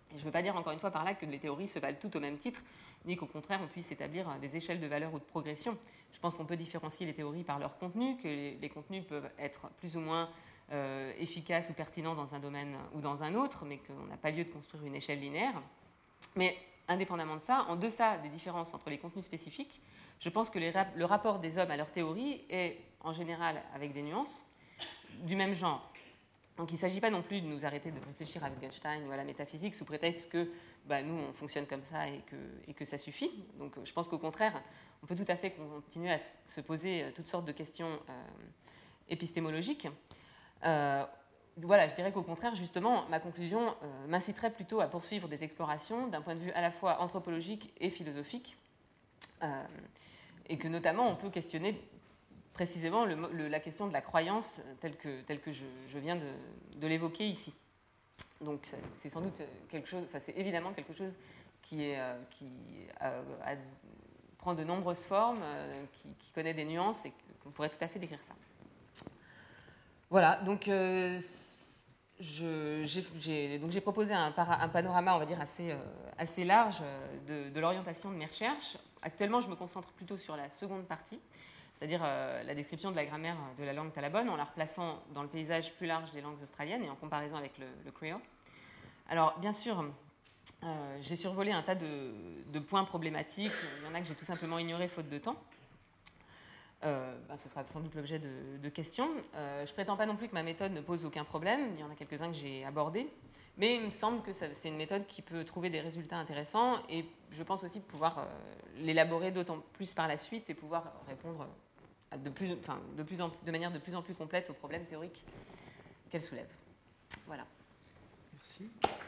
Et je ne veux pas dire encore une fois par là que les théories se valent toutes au même titre, ni qu'au contraire on puisse établir des échelles de valeur ou de progression. Je pense qu'on peut différencier les théories par leur contenu, que les, les contenus peuvent être plus ou moins euh, efficaces ou pertinents dans un domaine ou dans un autre, mais qu'on n'a pas lieu de construire une échelle linéaire. Mais indépendamment de ça, en deçà des différences entre les contenus spécifiques, je pense que les, le rapport des hommes à leur théorie est en général avec des nuances du même genre. Donc il ne s'agit pas non plus de nous arrêter de réfléchir à Wittgenstein ou à la métaphysique sous prétexte que bah, nous, on fonctionne comme ça et que, et que ça suffit. Donc je pense qu'au contraire, on peut tout à fait continuer à se poser toutes sortes de questions euh, épistémologiques. Euh, voilà, je dirais qu'au contraire, justement, ma conclusion euh, m'inciterait plutôt à poursuivre des explorations d'un point de vue à la fois anthropologique et philosophique, euh, et que notamment on peut questionner précisément le, le, la question de la croyance telle que, telle que je, je viens de, de l'évoquer ici. Donc c'est sans doute quelque chose, enfin c'est évidemment quelque chose qui, est, qui euh, a, prend de nombreuses formes, euh, qui, qui connaît des nuances et qu'on pourrait tout à fait décrire ça. Voilà, donc euh, je, j'ai, j'ai, donc j'ai proposé un, para, un panorama, on va dire, assez, euh, assez large de, de l'orientation de mes recherches. Actuellement, je me concentre plutôt sur la seconde partie, c'est-à-dire euh, la description de la grammaire de la langue talabonne, en la replaçant dans le paysage plus large des langues australiennes et en comparaison avec le, le créole. Alors, bien sûr, euh, j'ai survolé un tas de, de points problématiques. Il y en a que j'ai tout simplement ignorés faute de temps. Euh, ben, ce sera sans doute l'objet de, de questions. Euh, je ne prétends pas non plus que ma méthode ne pose aucun problème. Il y en a quelques-uns que j'ai abordés. Mais il me semble que ça, c'est une méthode qui peut trouver des résultats intéressants et je pense aussi pouvoir euh, l'élaborer d'autant plus par la suite et pouvoir répondre de, plus, enfin, de, plus en, de manière de plus en plus complète aux problèmes théoriques qu'elle soulève. Voilà. Merci.